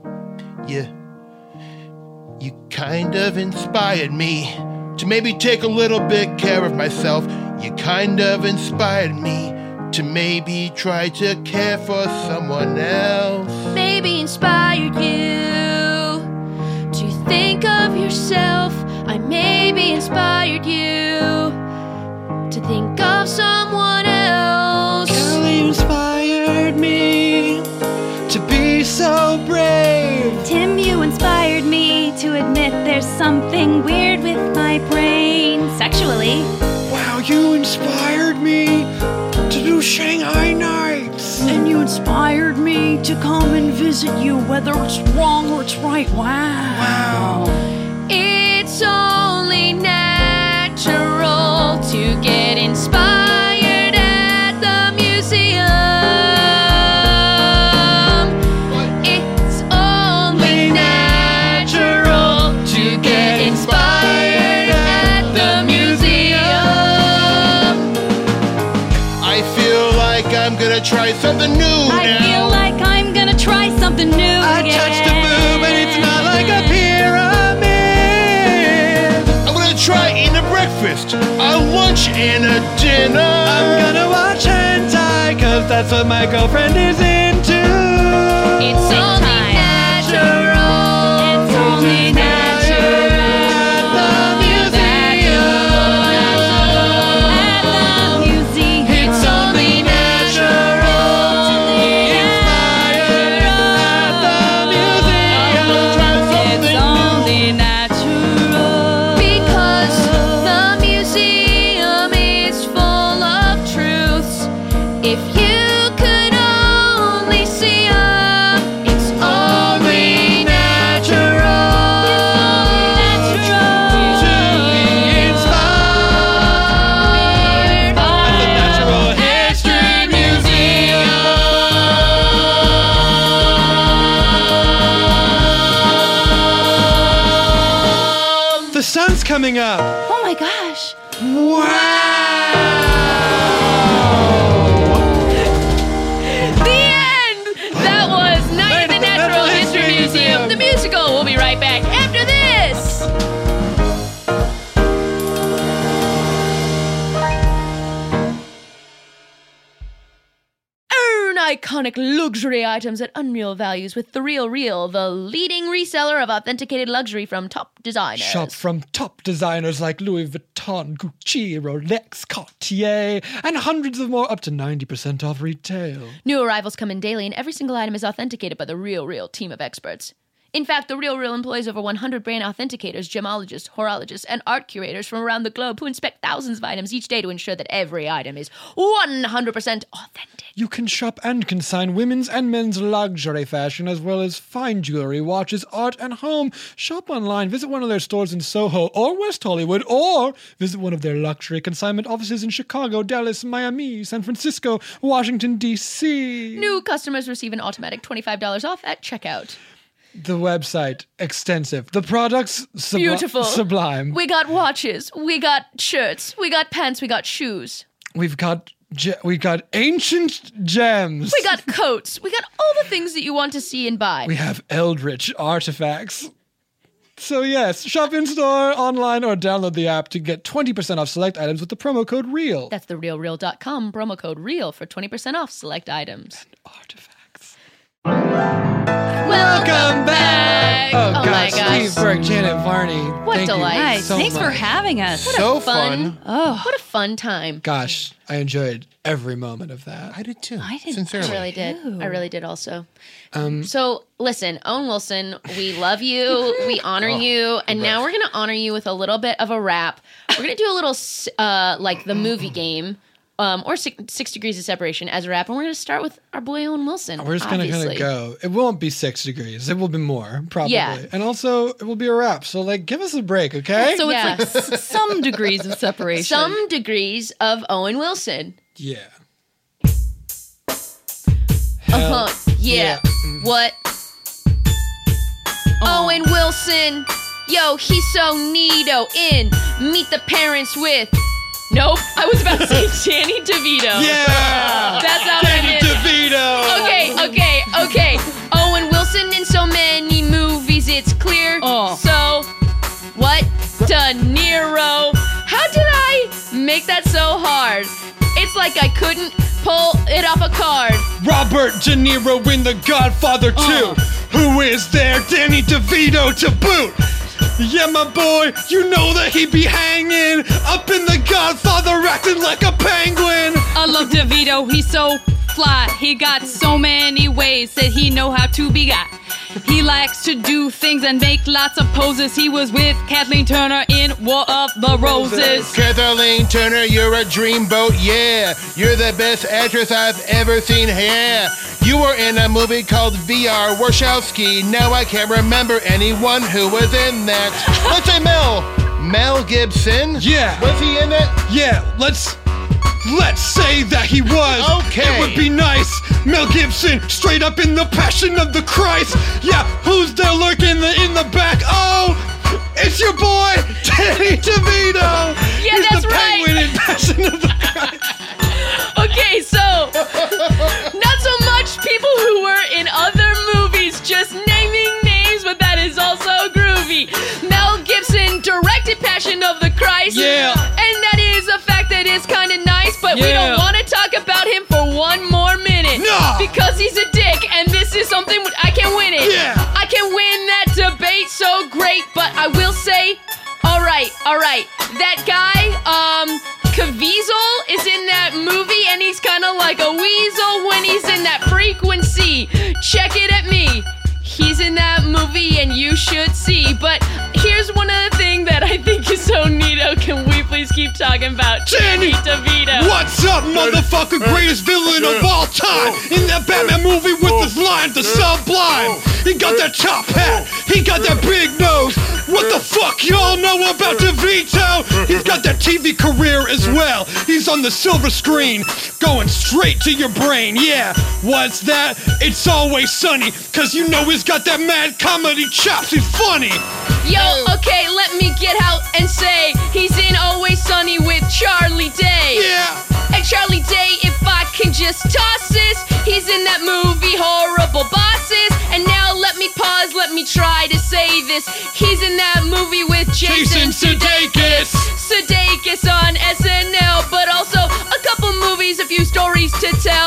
N: kind of inspired me to maybe take a little bit care of myself. You kind of inspired me to maybe try to care for someone else.
F: Maybe inspired you to think of yourself. I maybe inspired you to think of someone else.
E: Kelly inspired me to be so brave.
L: Tim, you inspired me to admit there's something weird with my brain. Sexually.
E: Wow, you inspired me to do Shanghai Nights.
K: And you inspired me to come and visit you, whether it's wrong or it's right. Wow.
F: It's only natural to get inspired at the museum. It's only natural to get inspired at the museum.
N: I feel like I'm gonna try something new now.
L: I feel like I'm gonna try something new.
E: I touched a boob and it's not like a pyramid.
N: I'm gonna try eating a breakfast, a lunch, and a dinner.
E: I'm gonna watch hentai, cause that's what my girlfriend is into.
F: It's only natural.
L: It's only natural.
E: At the museum.
F: It's only natural.
E: Inspired at the museum.
L: It's only natural.
F: Because the museum is full of truths. If you could only see 'em, it's only natural.
E: To be inspired at the Natural History Museum. The sun's coming up.
L: Oh my gosh.
F: The end! That was Night at the Natural History Museum, the musical. We'll be right back after this. iconic luxury items at unreal values with The Real Real, the leading reseller of authenticated luxury from top designers.
E: Shop from top designers like Louis Vuitton, Gucci, Rolex, Cartier, and hundreds of more, up to 90% off retail.
F: New arrivals come in daily, and every single item is authenticated by The Real Real team of experts. In fact, The Real Real employs over 100 brand authenticators, gemologists, horologists, and art curators from around the globe who inspect thousands of items each day to ensure that every item is 100% authentic.
E: You can shop and consign women's and men's luxury fashion, as well as fine jewelry, watches, art, and home. Shop online, visit one of their stores in Soho or West Hollywood, or visit one of their luxury consignment offices in Chicago, Dallas, Miami, San Francisco, Washington, D.C.
F: New customers receive an automatic $25 off at checkout.
E: The website, extensive. The products,
F: beautiful.
E: Sublime.
F: We got watches, we got shirts, we got pants, we got shoes.
E: We got ancient gems.
F: We got coats. We got all the things that you want to see and buy.
E: We have eldritch artifacts. So yes, shop in-store, online, or download the app to get 20% off select items with the promo code REAL.
F: That's therealreal.com, promo code REAL for 20% off select items.
E: And artifacts.
F: Welcome back!
E: Oh
F: my
E: gosh,
F: gosh.
E: Steve Burke, Janet Varney.
F: What
E: thank
F: delight.
E: you
J: Nice.
E: so
J: Thanks for
E: much.
J: having us.
N: So fun.
J: Oh,
F: What a fun time.
E: Gosh, I enjoyed every moment of that.
N: I did too.
J: I did
N: Sincerely.
F: I really did.
J: Ew.
F: I really did also. So, listen, Owen Wilson, we love you. We honor you. And now we're going to honor you with a little bit of a rap. We're going to do a little, like the movie game, or 6 Degrees of Separation as a rap. And we're going to start with our boy Owen Wilson.
E: We're just going to kind of go. It won't be 6 degrees. It will be more, probably.
F: Yeah.
E: And also, it will be a rap. So, like, give us a break, okay?
J: so
F: Yeah.
J: it's like some degrees of separation.
F: Some degrees of Owen Wilson.
E: Yeah.
F: Yeah. What? Owen Wilson. Yo, he's so neato in Meet the Parents with. Nope, I was about to say Danny DeVito.
E: Yeah!
F: That's how
E: Danny
F: it is.
E: DeVito!
F: Okay. Owen Wilson in so many movies, it's clear.
J: Oh.
F: So, what? De Niro. How did I make that so hard? It's like I couldn't pull it off a card.
E: Robert De Niro in The Godfather 2. Who is there? Danny DeVito to boot. Yeah, my boy, you know that he be hanging up in The Godfather acting like a penguin.
J: I love DeVito, he's so fly. He got so many ways that he know how to be got. He likes to do things and make lots of poses. He was with Kathleen Turner in War of the Roses.
N: Kathleen Turner, you're a dreamboat, yeah. You're the best actress I've ever seen, yeah. You were in a movie called VR Warshawski. Now I can't remember anyone who was in that. Let's say Mel Gibson.
E: Yeah.
N: Was he in it?
E: Yeah, let's say that he was.
N: Okay.
E: It would be nice. Mel Gibson, straight up in the Passion of the Christ. Yeah, who's there lurking in the back? Oh, it's your boy, Danny DeVito.
F: Yeah,
E: He's
F: that's
E: the
F: right.
E: penguin in Passion of the Christ.
F: Okay, so not so much people who were in other movies, just naming names, but that is also groovy. Mel Gibson directed Passion of the Christ.
E: Yeah.
F: And that is a fact that is kind of nice, but we
E: Yeah.
F: don't want to talk about him for one more minute.
E: No.
F: Because he's a dick, and this is something I can win it.
E: Yeah.
F: I can win that debate so great, but I will say, all right. That guy, Caviezel is in that movie, and he's kind of like a weasel when he's in that Frequency. Check it at me. He's in that movie, and you should see. But here's one other thing that I think is so neato. Can we please keep talking about Danny DeVito?
E: What's up, motherfucker? Greatest villain of all time. In that Batman movie with his line, the Sublime. He got that top hat. He got that big nose. What the fuck y'all know about DeVito? He's got that TV career as well. He's on the silver screen, going straight to your brain. Yeah, what's that? It's Always Sunny, cause you know he's got that mad comedy chops. He's funny.
F: Yo, okay, let me get out and say he's in Always Sunny with Charlie Day.
E: Yeah.
F: And Charlie Day, if I can just toss this, he's in that movie Horrible Bosses. And now let me pause, let me try to say this. He's in that movie with Jason Sudeikis. Sudeikis on SNL, but also a couple movies, a few stories to tell.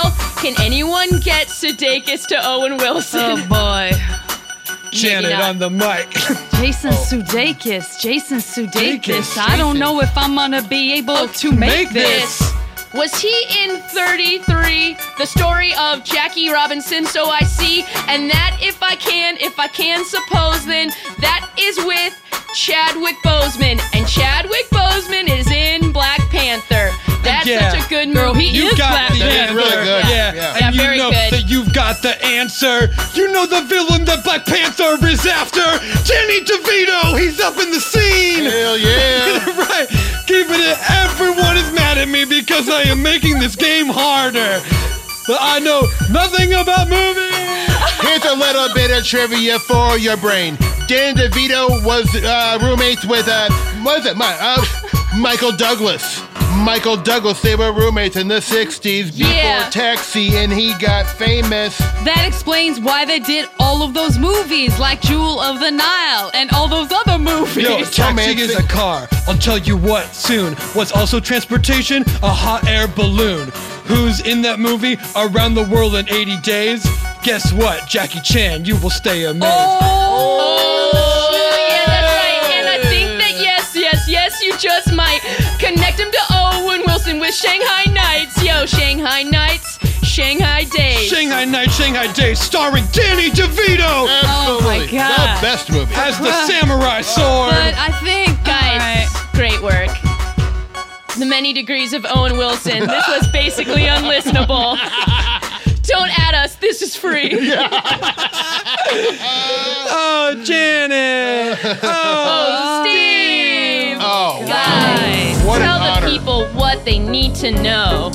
F: Can anyone get Sudeikis to Owen Wilson?
J: Oh boy.
E: Janet
F: not.
E: on the mic.
J: Jason Sudeikis. Jason Sudeikis. I don't know if I'm gonna be able to make this.
F: Was he in 33, the story of Jackie Robinson, So I See, and that if I can suppose then, that is with Chadwick Boseman, and Chadwick Boseman is in Black Panther. That's such a good movie.
E: You got the
I: That is
E: answer.
I: really good.
E: Yeah. And you
F: very
E: know
F: good.
E: that you've got the answer. You know the villain that Black Panther is after. Danny DeVito. He's up in the scene.
I: Hell yeah.
E: Right. Keeping it. Everyone is mad at me because I am making this game harder. But I know nothing about movies.
N: Here's a little bit of trivia for your brain. Danny DeVito was roommates with, Michael Douglas. Michael Douglas, they were roommates in the 60s before Taxi, and he got famous.
J: That explains why they did all of those movies, like Jewel of the Nile and all those other movies.
E: Yo, taxi is a car. I'll tell you what soon. What's also transportation? A hot air balloon. Who's in that movie? Around the World in 80 Days? Guess what? Jackie Chan, you will stay amazed.
F: Oh, yeah, that's right. And I think that yes, you just might connect him to Owen Wilson with Shanghai Nights. Yo, Shanghai Nights, Shanghai Days.
E: Shanghai Night, Shanghai Days, starring Danny DeVito.
J: Oh my God.
N: The best movie.
E: As the samurai sword.
J: But I think,
F: Guys, great work. The Many Degrees of Owen Wilson. This was basically unlistenable. Don't add us. This is free.
E: Oh, Janet.
F: Oh, Steve.
N: Oh,
F: Guys,
N: what an
F: tell the
N: honor.
F: people what they need to know.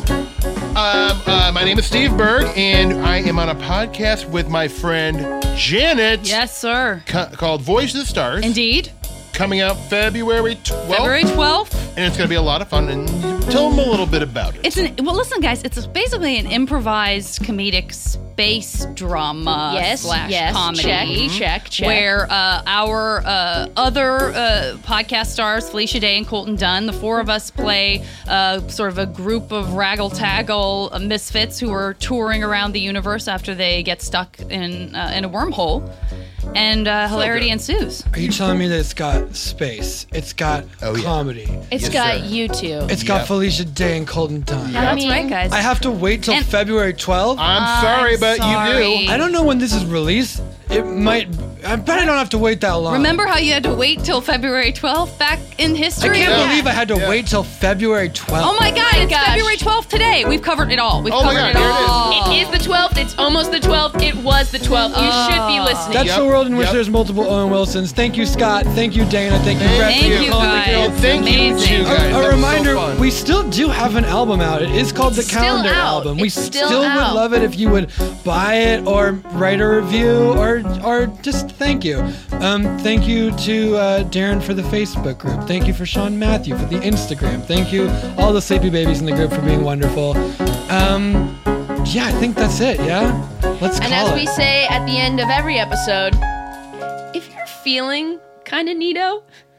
N: My name is Steve Berg, and I am on a podcast with my friend Janet.
J: yes, sir.
N: Called Voice of the Stars.
J: Indeed.
N: Coming out February 12th.
J: February 12th.
N: And it's going to be a lot of fun. And tell them a little bit about it.
J: Listen, guys, it's basically an improvised comedic space drama
F: Yes,
J: / comedy.
F: check.
J: Where our other podcast stars, Felicia Day and Colton Dunn, the four of us play sort of a group of raggle-taggle misfits who are touring around the universe after they get stuck in a wormhole. And hilarity ensues.
E: Are you telling me that it's got space? It's got comedy.
F: It's got you two.
E: It's got Felicia Day and Colton Dunn.
J: That's right, guys.
E: I have to wait till February 12th?
N: I'm sorry, but you do.
E: I don't know when this is released. It might... I bet I don't have to wait that long.
J: Remember how you had to wait till February 12th back in history?
E: I can't believe I had to wait till February 12th.
J: Oh my God, it's February 12th today. We've covered it all. We've covered it all.
F: It is the 12th. It's almost the 12th. It was the 12th. You should be listening.
E: That's the world in which there's multiple Owen Wilsons. Thank you, Scott. Thank you, Dana. Thank you, Brett.
J: Thank you, guys.
N: Thank you, too, guys.
E: A reminder, we still do have an album out. It is called the
F: Still
E: Calendar
F: out.
E: Album. We
F: It's
E: still
F: still
E: would
F: out.
E: love it if you would buy it or write a review or just thank you. Thank you to Darren for the Facebook group. Thank you for Sean Matthew for the Instagram. Thank you all the Sleepy Babies in the group for being wonderful. Yeah, I think that's it. Yeah, let's call
F: And as
E: it.
F: we say at the end of every episode, if you're feeling kind of neato,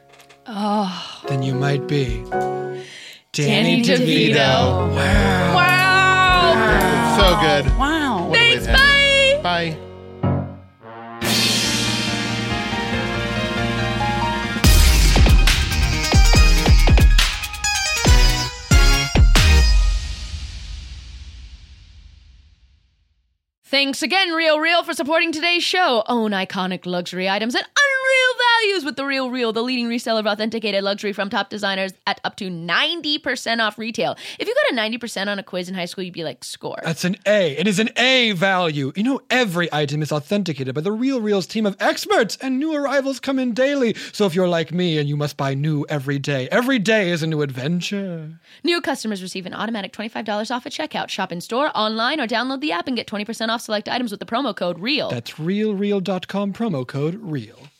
E: Then you might be
F: Danny DeVito.
E: Wow.
F: Wow.
N: So good.
J: Wow.
N: What a way to
F: Thanks.
N: end it.
F: Bye.
N: Bye.
F: Thanks again, Real, for supporting today's show. Own iconic luxury items at unreal values with The Real, the leading reseller of authenticated luxury from top designers at up to 90% off retail. If you got a 90% on a quiz in high school, you'd be like, score.
E: That's an A. It is an A value. You know, every item is authenticated by the Real's team of experts, and new arrivals come in daily. So if you're like me and you must buy new every day is a new adventure.
F: New customers receive an automatic $25 off at checkout. Shop in store, online, or download the app and get 20% off select items with the promo code REAL.
E: That's realreal.com, promo code REAL.